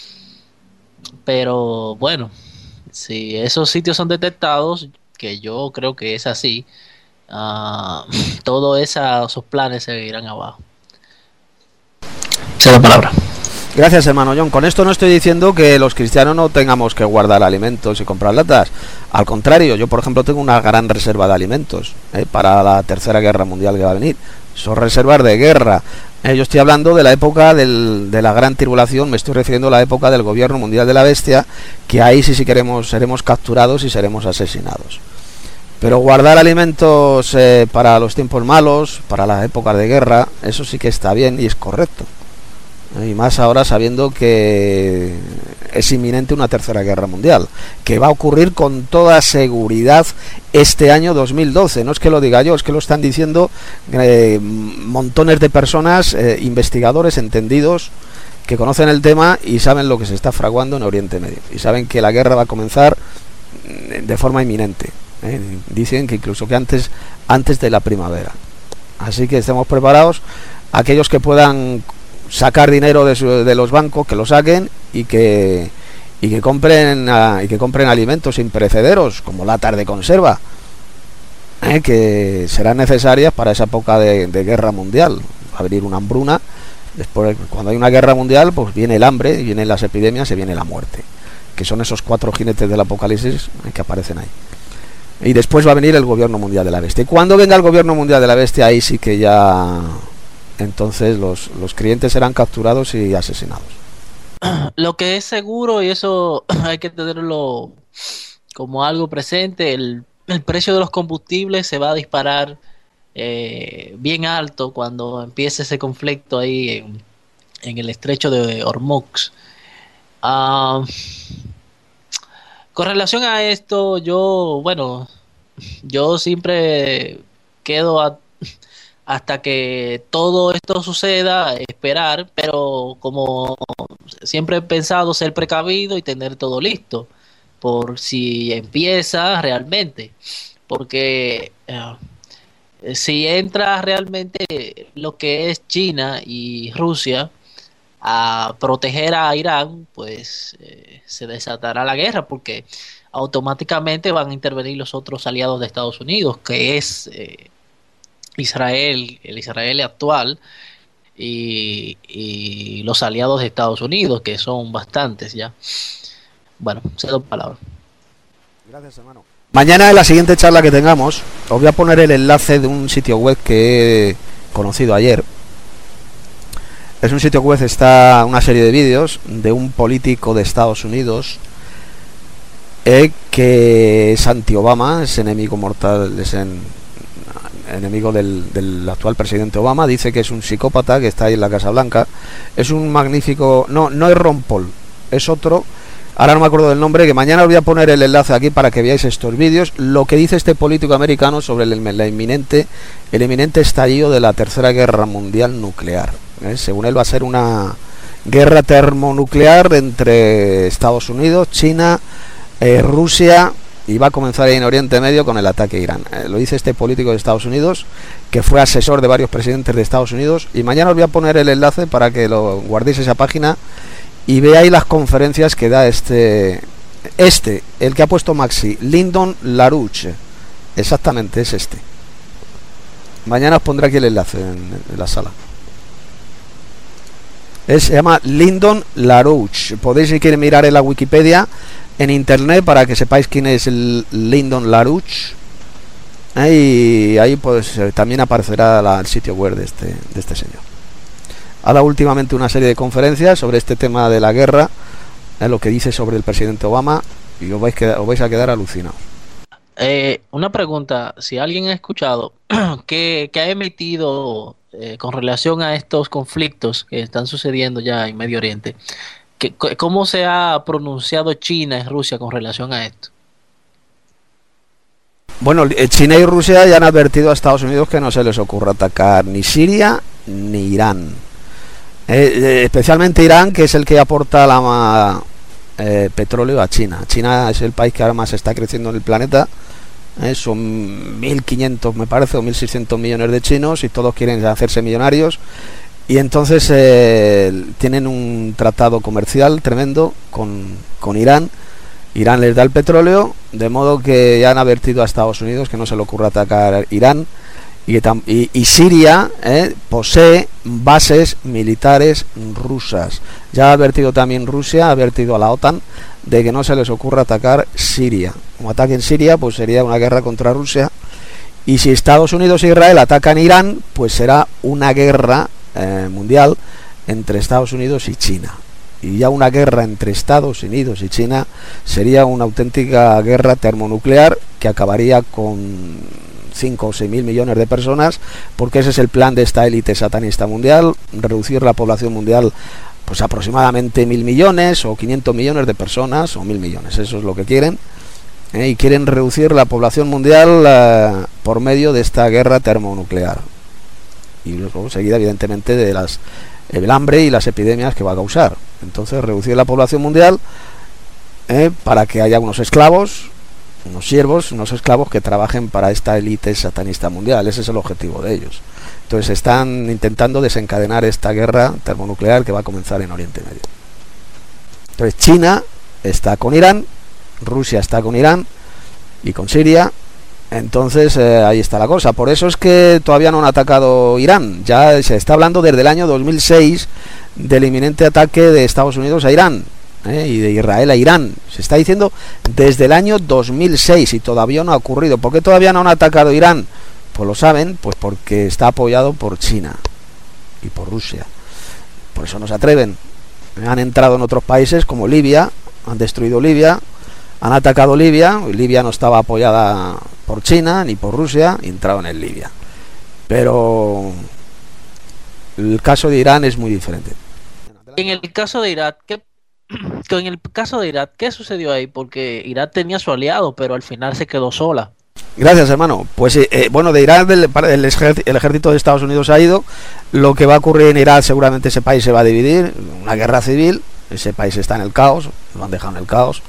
Pero bueno, si esos sitios son detectados, que yo creo que es así, uh, todos esos planes se irán abajo. Esa es la palabra. Gracias, hermano John. Con esto no estoy diciendo que los cristianos no tengamos que guardar alimentos y comprar latas. Al contrario, yo por ejemplo tengo una gran reserva de alimentos, ¿eh? para la tercera guerra mundial que va a venir. Son reservas de guerra. Eh, yo estoy hablando de la época del, de la gran tribulación, me estoy refiriendo a la época del gobierno mundial de la bestia, que ahí sí, si queremos, seremos capturados y seremos asesinados. Pero guardar alimentos eh, para los tiempos malos, para las épocas de guerra, eso sí que está bien y es correcto. Y más ahora sabiendo que es inminente una tercera guerra mundial, que va a ocurrir con toda seguridad este año dos mil doce. No es que lo diga yo, es que lo están diciendo eh, montones de personas, eh, investigadores entendidos, que conocen el tema y saben lo que se está fraguando en Oriente Medio. Y saben que la guerra va a comenzar de forma inminente. ¿eh? Dicen que incluso que antes, antes de la primavera. Así que estemos preparados. Aquellos que puedan sacar dinero de, su, de los bancos, que lo saquen y que y que compren uh, y que compren alimentos imperecederos como latas de conserva, eh, que serán necesarias para esa época de, de guerra mundial. Va a venir una hambruna. Después, cuando hay una guerra mundial, pues viene el hambre, vienen las epidemias y viene la muerte, que son esos cuatro jinetes del apocalipsis eh, que aparecen ahí. Y después va a venir el gobierno mundial de la bestia. Y cuando venga el gobierno mundial de la bestia, ahí sí que ya entonces los, los creyentes serán capturados y asesinados. Lo que es seguro, y eso hay que tenerlo como algo presente, el, el precio de los combustibles se va a disparar eh, bien alto cuando empiece ese conflicto ahí en, en el estrecho de Hormuz. Uh, con relación a esto, yo, bueno, yo siempre quedo a, hasta que todo esto suceda, esperar, pero como siempre he pensado, ser precavido y tener todo listo por si empieza realmente, porque uh, si entra realmente lo que es China y Rusia a proteger a Irán, pues eh, se desatará la guerra, porque automáticamente van a intervenir los otros aliados de Estados Unidos, que es eh, Israel, el Israel actual, y, y los aliados de Estados Unidos, que son bastantes ya. Bueno, cedo palabra. Gracias, hermano. Mañana en la siguiente charla que tengamos, os voy a poner el enlace de un sitio web que he conocido ayer. Es un sitio web, está una serie de vídeos de un político de Estados Unidos eh, que es anti-Obama, es enemigo mortal, es en, enemigo del, del actual presidente Obama. Dice que es un psicópata que está ahí en la Casa Blanca. Es un magnífico... No, no es Ron Paul, es otro. Ahora no me acuerdo del nombre, que mañana os voy a poner el enlace aquí para que veáis estos vídeos. Lo que dice este político americano sobre el, la inminente, el inminente estallido de la Tercera Guerra Mundial nuclear. ¿Eh? Según él va a ser una guerra termonuclear entre Estados Unidos, China, eh, Rusia, y va a comenzar ahí en Oriente Medio con el ataque a Irán. Eh, lo dice este político de Estados Unidos, que fue asesor de varios presidentes de Estados Unidos, y mañana os voy a poner el enlace para que lo guardéis esa página y veáis las conferencias que da este, este, el que ha puesto Maxi, Lyndon LaRouche. Exactamente, es este. Mañana os pondré aquí el enlace en, en la sala. Es, se llama Lyndon LaRouche. Podéis, si quieren, mirar en la Wikipedia, en internet, para que sepáis quién es el Lyndon LaRouche. Y ahí pues también aparecerá la, el sitio web de este, de este señor. Ahora últimamente una serie de conferencias sobre este tema de la guerra, eh, lo que dice sobre el presidente Obama, y os vais, quedar, os vais a quedar alucinados. Eh, una pregunta, si alguien ha escuchado que, que ha emitido eh, con relación a estos conflictos que están sucediendo ya en Medio Oriente, que, ¿cómo se ha pronunciado China y Rusia con relación a esto? Bueno, China y Rusia ya han advertido a Estados Unidos que no se les ocurra atacar ni Siria ni Irán. Eh, especialmente Irán, que es el que aporta la eh, petróleo a China. China es el país que ahora más está creciendo en el planeta. Eh, son mil quinientos, me parece, o mil seiscientos millones de chinos, y todos quieren hacerse millonarios. Y entonces eh, tienen un tratado comercial tremendo con, con Irán. Irán les da el petróleo, de modo que ya han advertido a Estados Unidos que no se le ocurra atacar Irán. Y, y, y Siria eh, posee bases militares rusas. Ya ha advertido también Rusia, ha advertido a la OTAN de que no se les ocurra atacar Siria. Como ataquen Siria, pues sería una guerra contra Rusia. Y si Estados Unidos e Israel atacan Irán, pues será una guerra eh, mundial entre Estados Unidos y China. Y ya una guerra entre Estados Unidos y China sería una auténtica guerra termonuclear que acabaría con cinco o seis mil millones de personas, porque ese es el plan de esta élite satanista mundial: reducir la población mundial pues aproximadamente mil millones o quinientos millones de personas, o mil millones, eso es lo que quieren, ¿eh? Y quieren reducir la población mundial eh, por medio de esta guerra termonuclear, y luego seguida evidentemente de las el hambre y las epidemias que va a causar. Entonces reducir la población mundial eh, para que haya unos esclavos, unos siervos, unos esclavos que trabajen para esta élite satanista mundial. Ese es el objetivo de ellos. Entonces están intentando desencadenar esta guerra termonuclear que va a comenzar en Oriente Medio. Entonces China está con Irán, Rusia está con Irán y con Siria. Entonces eh, ahí está la cosa. Por eso es que todavía no han atacado Irán. Ya se está hablando desde el año dos mil seis del inminente ataque de Estados Unidos a Irán, ¿eh? y de Israel a Irán. Se está diciendo desde el año dos mil seis y todavía no ha ocurrido. ¿Por qué todavía no han atacado Irán? Pues lo saben, pues porque está apoyado por China y por Rusia. Por eso no se atreven. Han entrado en otros países como Libia, han destruido Libia, han atacado Libia. Libia no estaba apoyada por China ni por Rusia, y entraron en Libia. Pero el caso de Irán es muy diferente. En el caso de Irak, ¿qué, en el caso de Irak, ¿qué sucedió ahí? Porque Irak tenía su aliado, pero al final se quedó sola. Gracias, hermano. Pues eh, bueno, de Irak el, el, el ejército de Estados Unidos ha ido. Lo que va a ocurrir en Irak, seguramente ese país se va a dividir, una guerra civil. Ese país está en el caos, lo han dejado en el caos.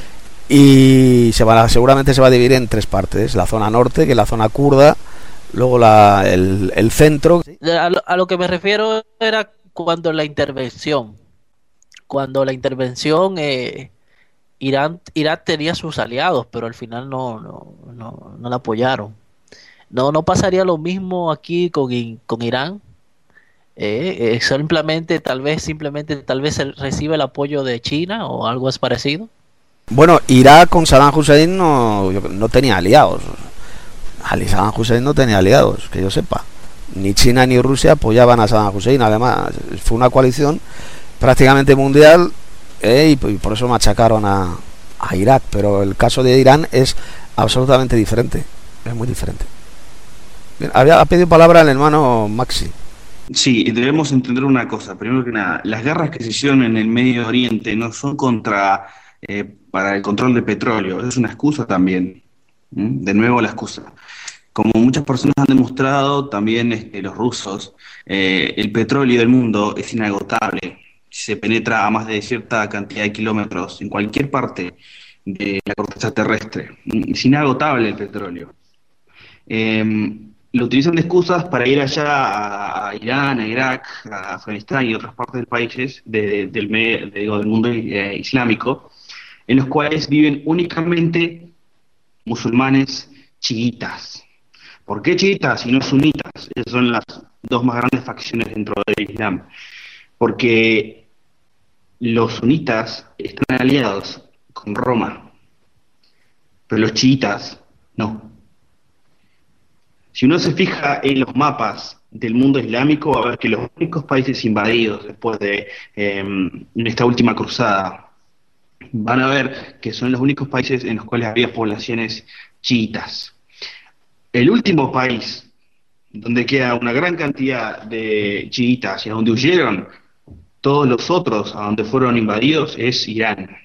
Y se va, seguramente se va a dividir en tres partes: la zona norte, que es la zona kurda, luego la, el, el centro. A lo, a lo que me refiero era cuando la intervención, cuando la intervención, eh, Irán, Irak tenía sus aliados, pero al final no, no, no, no la apoyaron. No, no pasaría lo mismo aquí con, con Irán. Eh, eh, simplemente, tal vez, simplemente, tal vez recibe el apoyo de China o algo es parecido. Bueno, Irak con Saddam Hussein no, no tenía aliados. Saddam Hussein no tenía aliados, que yo sepa. Ni China ni Rusia apoyaban a Saddam Hussein. Además, fue una coalición prácticamente mundial, eh, y, y por eso machacaron a, a Irak. Pero el caso de Irán es absolutamente diferente. Es muy diferente. Bien, había ha pedido palabra el hermano Maxi. Sí, debemos entender una cosa. Primero que nada, las guerras que se hicieron en el Medio Oriente no son contra eh, para el control de petróleo. Es una excusa también. ¿Mm? De nuevo la excusa. Como muchas personas han demostrado, también este, los rusos, eh, el petróleo del mundo es inagotable. Se penetra a más de cierta cantidad de kilómetros en cualquier parte de la corteza terrestre. Es inagotable el petróleo. Eh, lo utilizan de excusas para ir allá a, a Irán, a Irak, a Afganistán y otras partes del países de, de, del, de, digo, del mundo eh, islámico, en los cuales viven únicamente musulmanes chiitas. ¿Por qué chiitas y no sunitas? Esas son las dos más grandes facciones dentro del Islam. Porque los sunitas están aliados con Roma, pero los chiitas no. Si uno se fija en los mapas del mundo islámico, va a ver que los únicos países invadidos después de eh, en esta última cruzada, van a ver que son los únicos países en los cuales había poblaciones chiitas. El último país donde queda una gran cantidad de chiitas y a donde huyeron todos los otros a donde fueron invadidos es Irán.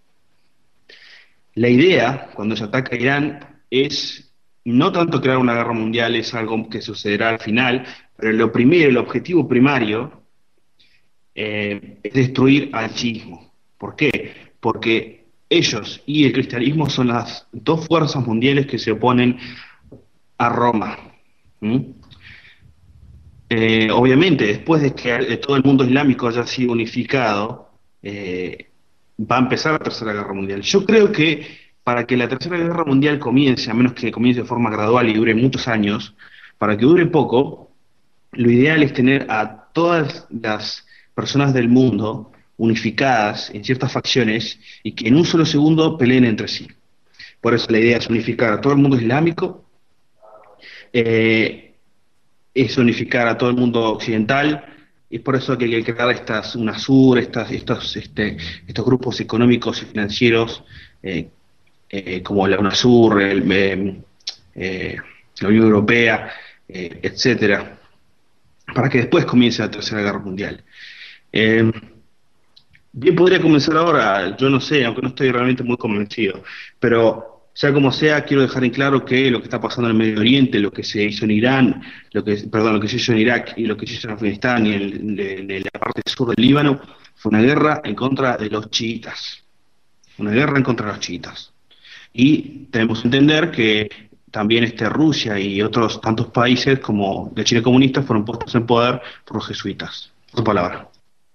La idea, cuando se ataca a Irán, es no tanto crear una guerra mundial, es algo que sucederá al final, pero lo primero, el objetivo primario eh, es destruir al chiismo. ¿Por qué? Porque ellos y el cristianismo son las dos fuerzas mundiales que se oponen a Roma. ¿Mm? Eh, obviamente, después de que de todo el mundo islámico haya sido unificado, eh, va a empezar la Tercera Guerra Mundial. Yo creo que para que la Tercera Guerra Mundial comience, a menos que comience de forma gradual y dure muchos años, para que dure poco, lo ideal es tener a todas las personas del mundo unificadas en ciertas facciones y que en un solo segundo peleen entre sí. Por eso la idea es unificar a todo el mundo islámico, eh, es unificar a todo el mundo occidental, y es por eso que hay que crear estas UNASUR, estas, estos, este, estos grupos económicos y financieros eh, eh, como la UNASUR, el, eh, eh, la Unión Europea, eh, etcétera, para que después comience la Tercera Guerra Mundial. Eh, bien podría comenzar ahora, yo no sé, aunque no estoy realmente muy convencido, pero sea como sea, quiero dejar en claro que lo que está pasando en el Medio Oriente, lo que se hizo en Irán, lo que, perdón, lo que se hizo en Irak y lo que se hizo en Afganistán y en, en, en la parte sur del Líbano, fue una guerra en contra de los chiitas. Una guerra en contra de los chiitas. Y tenemos que entender que también este, Rusia y otros tantos países como de China comunista fueron puestos en poder por los jesuitas. Por tu palabra.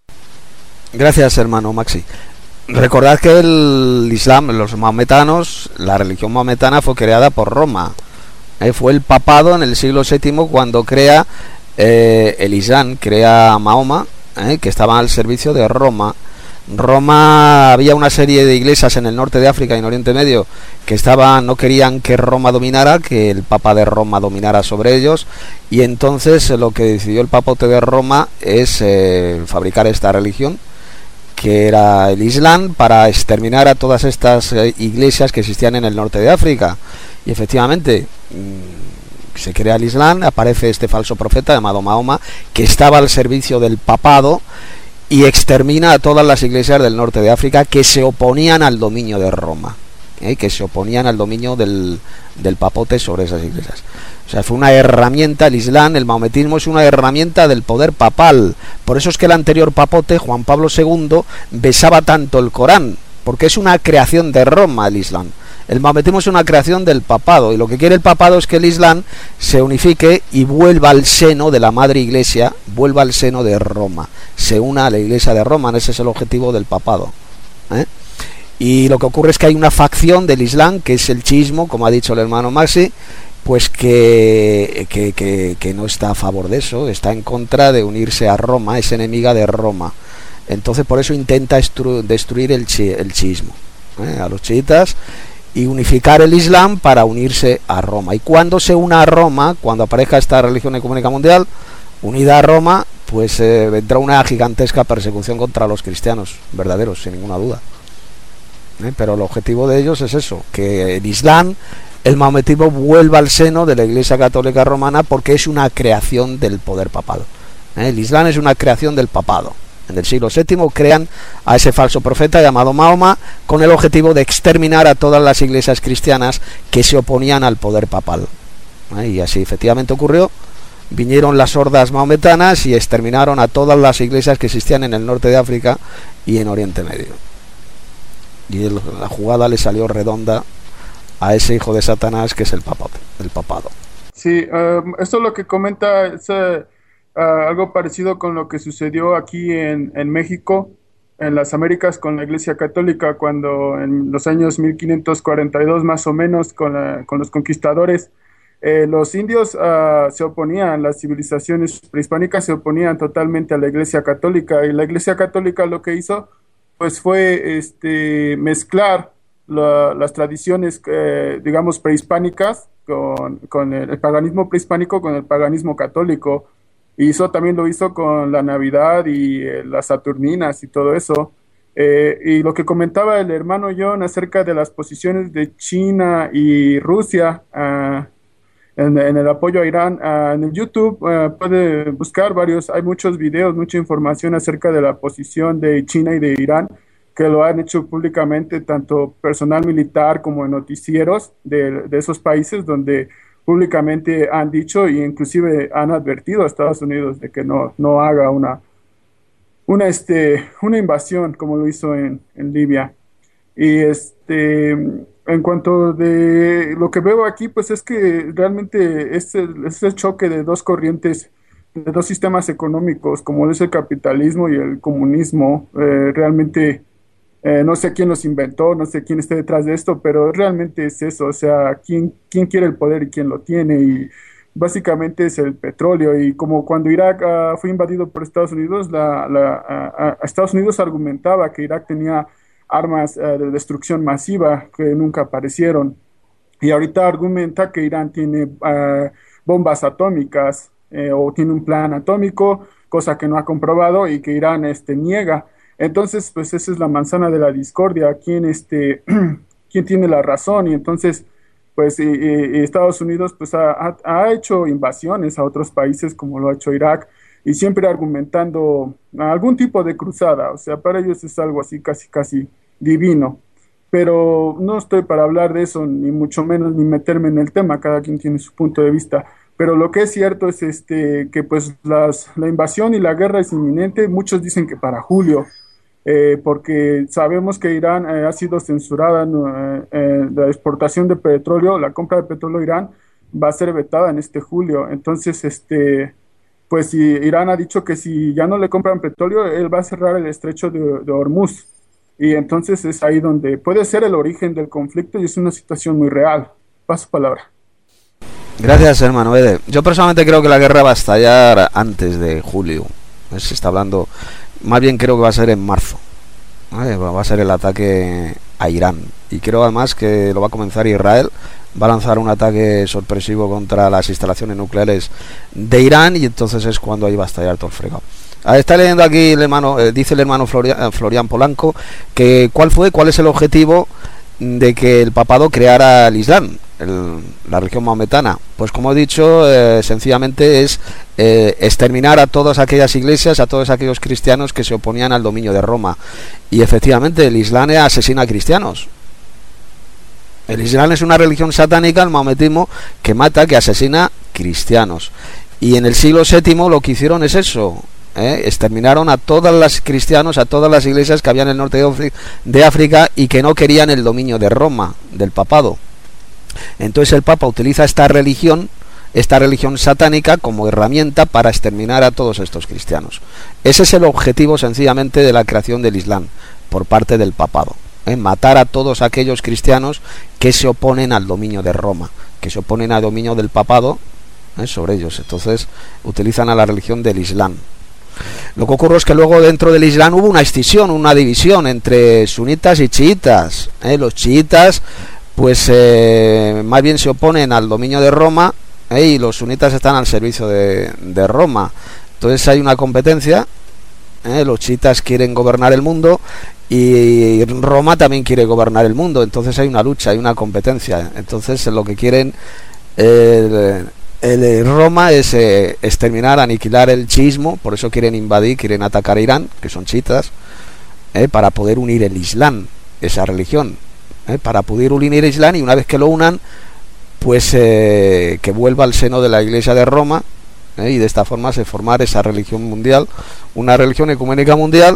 Gracias, hermano Maxi. Recordad que el Islam, los maometanos, la religión maometana fue creada por Roma. Eh, fue el papado en el siglo séptimo cuando crea eh, el Islam, crea Mahoma, eh, que estaba al servicio de Roma. Roma, había una serie de iglesias en el norte de África y en Oriente Medio que estaban, no querían que Roma dominara, que el Papa de Roma dominara sobre ellos, y entonces eh, lo que decidió el papote de Roma es eh, fabricar esta religión, que era el Islam, para exterminar a todas estas eh, iglesias que existían en el norte de África. Y efectivamente mmm, se crea el Islam, aparece este falso profeta llamado Mahoma, que estaba al servicio del papado, y extermina a todas las iglesias del norte de África que se oponían al dominio de Roma, ¿eh? que se oponían al dominio del, del papote sobre esas iglesias. O sea, fue una herramienta, el Islam, el maometismo es una herramienta del poder papal. Por eso es que el anterior papote, Juan Pablo segundo, besaba tanto el Corán, porque es una creación de Roma el Islam. El maometismo es una creación del papado, y lo que quiere el papado es que el Islam se unifique y vuelva al seno de la madre iglesia, vuelva al seno de Roma, se una a la iglesia de Roma. Ese es el objetivo del papado, ¿eh? Y lo que ocurre es que hay una facción del Islam, que es el chiismo, como ha dicho el hermano Maxi, pues que, que, que, que no está a favor de eso, está en contra de unirse a Roma, es enemiga de Roma. Entonces por eso intenta destru destruir el, chi el chiismo, ¿eh? a los chiitas, y unificar el Islam para unirse a Roma. Y cuando se una a Roma, cuando aparezca esta religión ecuménica mundial unida a Roma, pues eh, vendrá una gigantesca persecución contra los cristianos verdaderos, sin ninguna duda, ¿eh? Pero el objetivo de ellos es eso, que el Islam, el maometismo, vuelva al seno de la Iglesia Católica Romana, porque es una creación del poder papal, ¿eh? El Islam es una creación del papado. En el siglo séptimo crean a ese falso profeta llamado Mahoma con el objetivo de exterminar a todas las iglesias cristianas que se oponían al poder papal, ¿eh? Y así efectivamente ocurrió. Vinieron las hordas maometanas y exterminaron a todas las iglesias que existían en el norte de África y en Oriente Medio. Y el, la jugada le salió redonda a ese hijo de Satanás que es el papado. El papado. Sí, um, esto es lo que comenta es uh, uh, algo parecido con lo que sucedió aquí en, en México, en las Américas, con la Iglesia Católica, cuando en los años mil quinientos cuarenta y dos más o menos, con, la, con los conquistadores, eh, los indios uh, se oponían, las civilizaciones prehispánicas se oponían totalmente a la Iglesia Católica, y la Iglesia Católica lo que hizo pues fue este, mezclar la, las tradiciones, eh, digamos, prehispánicas con, con el, el paganismo prehispánico con el paganismo católico. Y eso también lo hizo con la Navidad y eh, las Saturninas y todo eso. Eh, y lo que comentaba el hermano John acerca de las posiciones de China y Rusia uh, en, en el apoyo a Irán, uh, en el YouTube uh, puede buscar varios, hay muchos videos, mucha información acerca de la posición de China y de Irán, que lo han hecho públicamente tanto personal militar como en noticieros de, de esos países, donde públicamente han dicho e inclusive han advertido a Estados Unidos de que no, no haga una, una, este, una invasión como lo hizo en, en Libia. Y este, en cuanto de lo que veo aquí, pues es que realmente es el, es el choque de dos corrientes, de dos sistemas económicos, como es el capitalismo y el comunismo. Eh, realmente Eh, no sé quién los inventó, no sé quién esté detrás de esto, pero realmente es eso, o sea, quién, quién quiere el poder y quién lo tiene, y básicamente es el petróleo. Y como cuando Irak uh, fue invadido por Estados Unidos, la, la, uh, Estados Unidos argumentaba que Irak tenía armas uh, de destrucción masiva que nunca aparecieron, y ahorita argumenta que Irán tiene uh, bombas atómicas eh, o tiene un plan atómico, cosa que no ha comprobado y que Irán este, niega. Entonces, pues esa es la manzana de la discordia, quién, este, quién tiene la razón. Y entonces, pues y, y Estados Unidos pues ha, ha, ha hecho invasiones a otros países como lo ha hecho Irak, y siempre argumentando algún tipo de cruzada. O sea, para ellos es algo así casi casi divino. Pero no estoy para hablar de eso, ni mucho menos, ni meterme en el tema, cada quien tiene su punto de vista. Pero lo que es cierto es este, que pues las, la invasión y la guerra es inminente. Muchos dicen que para julio. eh, porque sabemos que Irán eh, ha sido censurada, eh, eh, la exportación de petróleo, la compra de petróleo a Irán va a ser vetada en este julio. Entonces, este, pues si Irán ha dicho que si ya no le compran petróleo, él va a cerrar el estrecho de, de Hormuz. Y entonces es ahí donde puede ser el origen del conflicto y es una situación muy real. Paso palabra. Gracias, hermano Ede. Yo personalmente creo que la guerra va a estallar antes de julio. Se está hablando, más bien creo que va a ser en marzo. ¿Vale? Va a ser el ataque a Irán. Y creo además que lo va a comenzar Israel. Va a lanzar un ataque sorpresivo contra las instalaciones nucleares de Irán y entonces es cuando ahí va a estallar todo el fregado. Está leyendo aquí el hermano, eh, dice el hermano Florian, Florian Polanco, que cuál fue, cuál es el objetivo de que el papado creara el Islam, el, la religión maometana. Pues como he dicho, eh, sencillamente es eh, exterminar a todas aquellas iglesias, a todos aquellos cristianos que se oponían al dominio de Roma. Y efectivamente el Islam asesina a cristianos. El Islam es una religión satánica, el maometismo, que mata, que asesina cristianos. Y en el siglo séptimo lo que hicieron es eso. ¿Eh? Exterminaron a todas las cristianos, a todas las iglesias que había en el norte de África y que no querían el dominio de Roma, del papado. Entonces el Papa utiliza esta religión, esta religión satánica como herramienta para exterminar a todos estos cristianos. Ese es el objetivo sencillamente de la creación del Islam por parte del papado, ¿eh? Matar a todos aquellos cristianos que se oponen al dominio de Roma, que se oponen al dominio del papado, ¿eh? Sobre ellos. Entonces utilizan a la religión del Islam. Lo que ocurre es que luego dentro del Islam hubo una escisión, una división entre sunitas y chiitas. ¿eh? Los chiitas pues eh, más bien se oponen al dominio de Roma, ¿eh? Y los sunitas están al servicio de, de Roma. Entonces hay una competencia, ¿eh? Los chiitas quieren gobernar el mundo y Roma también quiere gobernar el mundo. Entonces hay una lucha, hay una competencia. Entonces lo que quieren eh, El, Roma es eh, exterminar, aniquilar el chiismo, por eso quieren invadir, quieren atacar a Irán, que son chiitas, eh, para poder unir el Islam, esa religión, eh, para poder unir el Islam y una vez que lo unan, pues eh, que vuelva al seno de la Iglesia de Roma, eh, y de esta forma se formar esa religión mundial, una religión ecuménica mundial,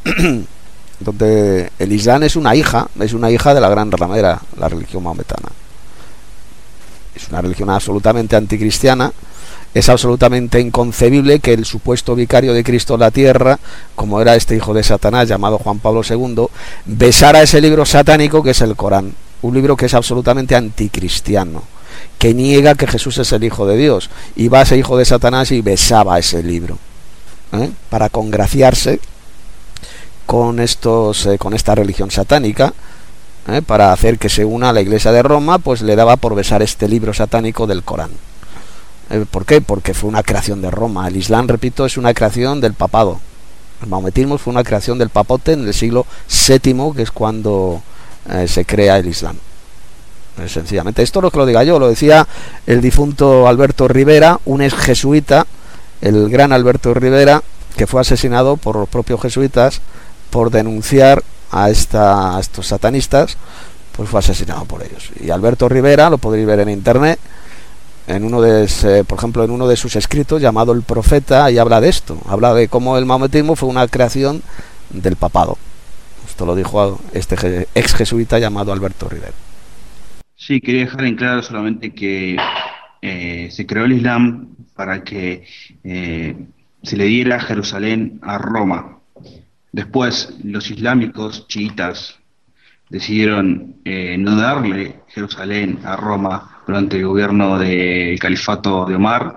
donde el Islam es una hija, es una hija de la gran ramera, la religión maometana. Es una religión absolutamente anticristiana. Es absolutamente inconcebible que el supuesto vicario de Cristo en la tierra, como era este hijo de Satanás llamado Juan Pablo segundo, besara ese libro satánico que es el Corán, un libro que es absolutamente anticristiano, que niega que Jesús es el hijo de Dios, y va ese hijo de Satanás y besaba ese libro, ¿eh? para congraciarse con estos, eh, con esta religión satánica. ¿Eh? Para hacer que se una a la Iglesia de Roma, pues le daba por besar este libro satánico del Corán. ¿Eh? ¿Por qué? Porque fue una creación de Roma. El Islam, repito, es una creación del papado. El maometismo fue una creación del papote en el siglo séptimo, que es cuando eh, se crea el Islam. Eh, sencillamente, esto no es que lo diga yo, lo decía el difunto Alberto Rivera, un ex jesuita, el gran Alberto Rivera, que fue asesinado por los propios jesuitas por denunciar a, esta, a estos satanistas, pues fue asesinado por ellos. Y Alberto Rivera, lo podréis ver en internet, en uno de, eh, por ejemplo, en uno de sus escritos llamado El Profeta, y habla de esto, habla de cómo el maometismo fue una creación del papado. Esto lo dijo este ex jesuita llamado Alberto Rivera. Sí, quería dejar en claro solamente que eh, se creó el Islam para que eh, se le diera Jerusalén a Roma. Después, los islámicos chiitas decidieron eh, no darle Jerusalén a Roma durante el gobierno del califato de Omar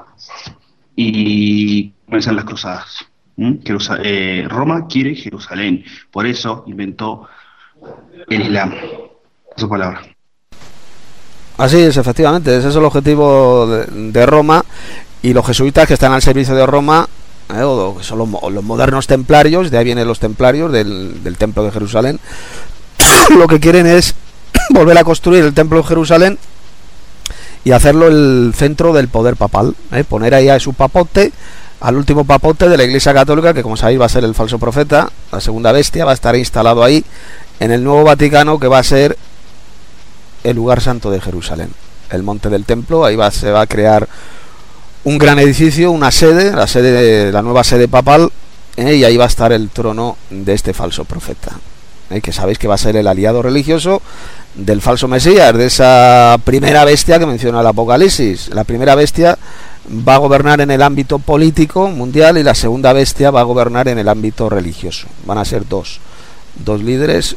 y comenzaron las cruzadas. ¿Mm? Jerusal- eh, Roma quiere Jerusalén, por eso inventó el Islam. Su palabra. Así es, efectivamente, ese es el objetivo de, de Roma, y los jesuitas que están al servicio de Roma, Eh, o son los, los modernos templarios, de ahí vienen los templarios del, del templo de Jerusalén, lo que quieren es volver a construir el templo de Jerusalén y hacerlo el centro del poder papal, ¿eh? Poner ahí a su papote, al último papote de la Iglesia Católica, que como sabéis va a ser el falso profeta, la segunda bestia, va a estar instalado ahí en el nuevo Vaticano, que va a ser el lugar santo de Jerusalén, el monte del templo. Ahí va, se va a crear un gran edificio, una sede, la sede, la nueva sede papal, ¿eh? Y ahí va a estar el trono de este falso profeta, ¿eh? Que sabéis que va a ser el aliado religioso del falso Mesías, de esa primera bestia que menciona el Apocalipsis. La primera bestia va a gobernar en el ámbito político mundial y la segunda bestia va a gobernar en el ámbito religioso. Van a ser dos, dos líderes,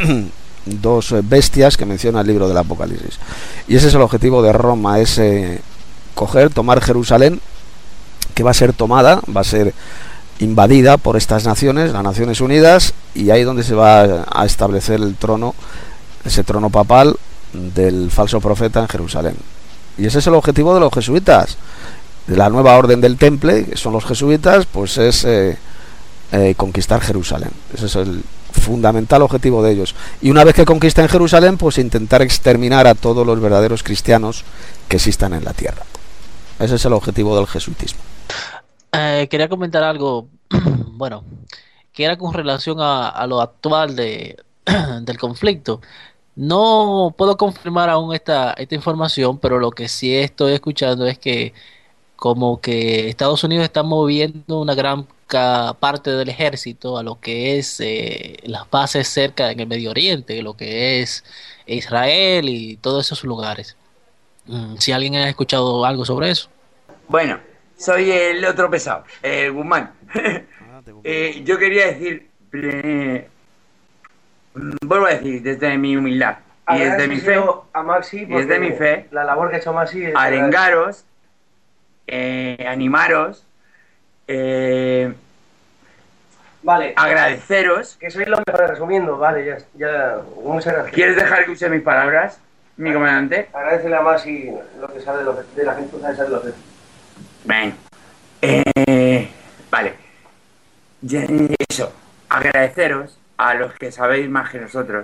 dos bestias que menciona el libro del Apocalipsis. Y ese es el objetivo de Roma, es eh, coger, tomar Jerusalén, que va a ser tomada, va a ser invadida por estas naciones, las Naciones Unidas, y ahí donde se va a establecer el trono, ese trono papal del falso profeta en Jerusalén. Y ese es el objetivo de los jesuitas, de la nueva orden del Temple, que son los jesuitas, pues es eh, eh, conquistar Jerusalén. Ese es el fundamental objetivo de ellos. Y una vez que conquisten Jerusalén, pues intentar exterminar a todos los verdaderos cristianos que existan en la tierra. Ese es el objetivo del jesuitismo. Eh, quería comentar algo, bueno, que era con relación a, a lo actual de, del conflicto. No puedo confirmar aún esta, esta información, pero lo que sí estoy escuchando es que como que Estados Unidos está moviendo una gran ca- parte del ejército a lo que es eh, las bases cerca en el Medio Oriente, lo que es Israel y todos esos lugares. Mm, si alguien ha escuchado algo sobre eso. Bueno, soy el otro pesado, el Guzmán. eh, yo quería decir, eh, vuelvo a decir, desde mi humildad y desde mi fe, a Maxi, y desde mi fe, la labor que ha hecho Maxi es arengaros, eh, animaros, eh, vale, agradeceros. Que sois los mejores resumiendo, vale, ya, ya, muchas gracias. ¿Quieres dejar que use mis palabras, mi comandante? Agradecele a Maxi lo que sabe de, los, de la gente, sabe de los Ven. Eh, vale. Ya, eso, agradeceros a los que sabéis más que nosotros.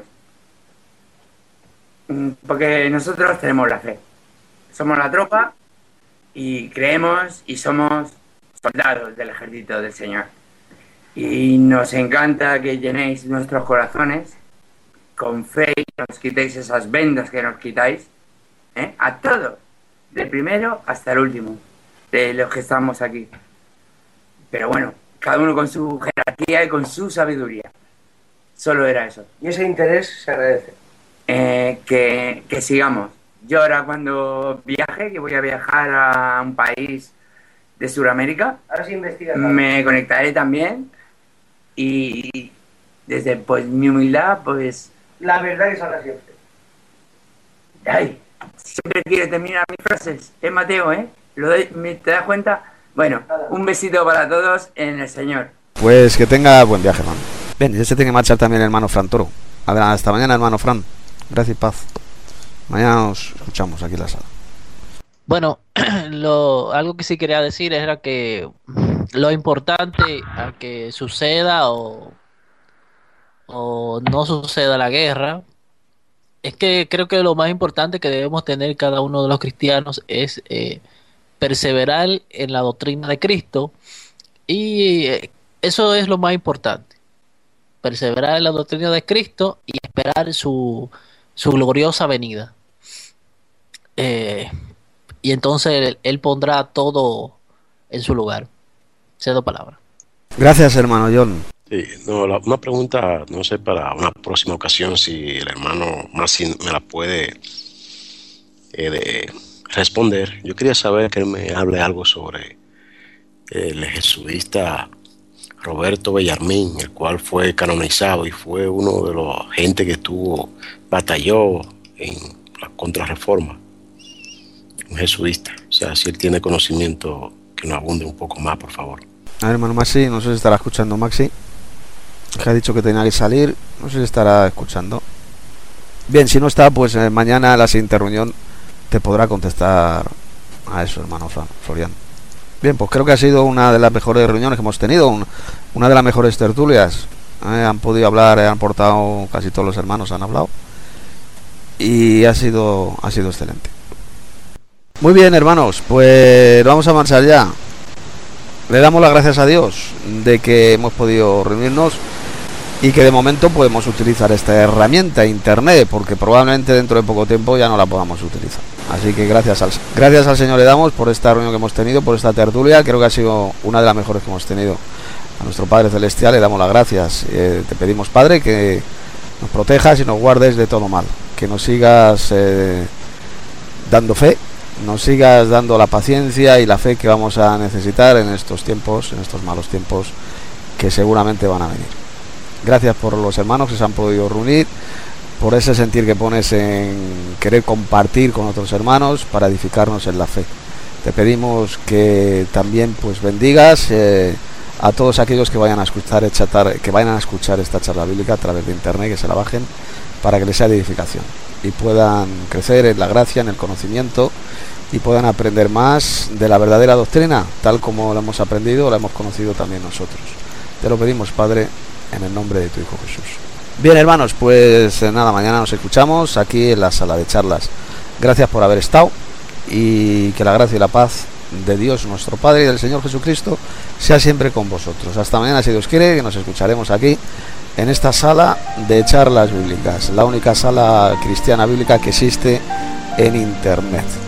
Mm, Porque nosotros tenemos la fe. Somos la tropa y creemos y somos soldados del ejército del Señor. Y nos encanta que llenéis nuestros corazones con fe y nos quitéis esas vendas que nos quitáis, ¿eh? A todos, del primero hasta el último, de los que estamos aquí. Pero bueno, cada uno con su jerarquía y con su sabiduría. Solo era eso. Y ese interés se agradece. Eh, que, que sigamos. Yo ahora cuando viaje, que voy a viajar a un país de Sudamérica, ahora sí investiga. Me conectaré también y desde pues mi humildad, pues... La verdad que salga siempre. Ay, siempre quiere terminar mis frases. Es Mateo, ¿eh? ¿Lo de, ¿Te das cuenta? Bueno, un besito para todos en el Señor. Pues que tenga buen viaje, hermano. Bien, ya se tiene que marchar también el hermano Fran Toro. A ver, hasta mañana, hermano Fran. Gracias y paz. Mañana nos escuchamos aquí en la sala. Bueno, lo, algo que sí quería decir era que lo importante a que suceda o, o no suceda la guerra, es que creo que lo más importante que debemos tener cada uno de los cristianos es eh, perseverar en la doctrina de Cristo, y eh, eso es lo más importante, perseverar en la doctrina de Cristo y esperar su, su gloriosa venida. Eh, y entonces él, él pondrá todo en su lugar. Cedo palabra. Gracias, hermano John. Sí, no, la- una pregunta, no sé, para una próxima ocasión, si el hermano Massi me la puede eh, de responder. Yo quería saber que él me hable algo sobre el jesuita Roberto Bellarmín, el cual fue canonizado y fue uno de los gente que estuvo, batalló en la contrarreforma. Un jesuita. O sea, si él tiene conocimiento, que nos abunde un poco más, por favor. A ver, hermano Maxi, no sé si estará escuchando Maxi, que ha dicho que tenía que salir, no sé si estará escuchando. Bien, si no está, pues eh, mañana a la siguiente reunión te podrá contestar a eso, hermano Fran, Florian. Bien, pues creo que ha sido una de las mejores reuniones que hemos tenido, un- una de las mejores tertulias. Eh, han podido hablar, eh, han portado, casi todos los hermanos han hablado, y ha sido, ha sido excelente. Muy bien, hermanos, pues vamos a marchar ya. Le damos las gracias a Dios de que hemos podido reunirnos y que de momento podemos utilizar esta herramienta, internet, porque probablemente dentro de poco tiempo ya no la podamos utilizar. Así que gracias al, gracias al Señor le damos por esta reunión que hemos tenido, por esta tertulia. Creo que ha sido una de las mejores que hemos tenido A nuestro Padre Celestial le damos las gracias. Eh, te pedimos, Padre, que nos protejas y nos guardes de todo mal, que nos sigas eh, dando fe, nos sigas dando la paciencia y la fe que vamos a necesitar en estos tiempos, en estos malos tiempos que seguramente van a venir. Gracias por los hermanos que se han podido reunir, por ese sentir que pones en querer compartir con otros hermanos para edificarnos en la fe. Te pedimos que también pues bendigas eh, a todos aquellos que vayan a escuchar esta tar- que vayan a escuchar esta charla bíblica a través de internet, que se la bajen para que les sea de edificación y puedan crecer en la gracia, en el conocimiento y puedan aprender más de la verdadera doctrina, tal como la hemos aprendido o la hemos conocido también nosotros. Te lo pedimos, Padre, en el nombre de tu Hijo Jesús. Bien, hermanos, pues nada, mañana nos escuchamos aquí en la sala de charlas. Gracias por haber estado y que la gracia y la paz de Dios nuestro Padre y del Señor Jesucristo sea siempre con vosotros. Hasta mañana, si Dios quiere, que nos escucharemos aquí en esta sala de charlas bíblicas, la única sala cristiana bíblica que existe en internet.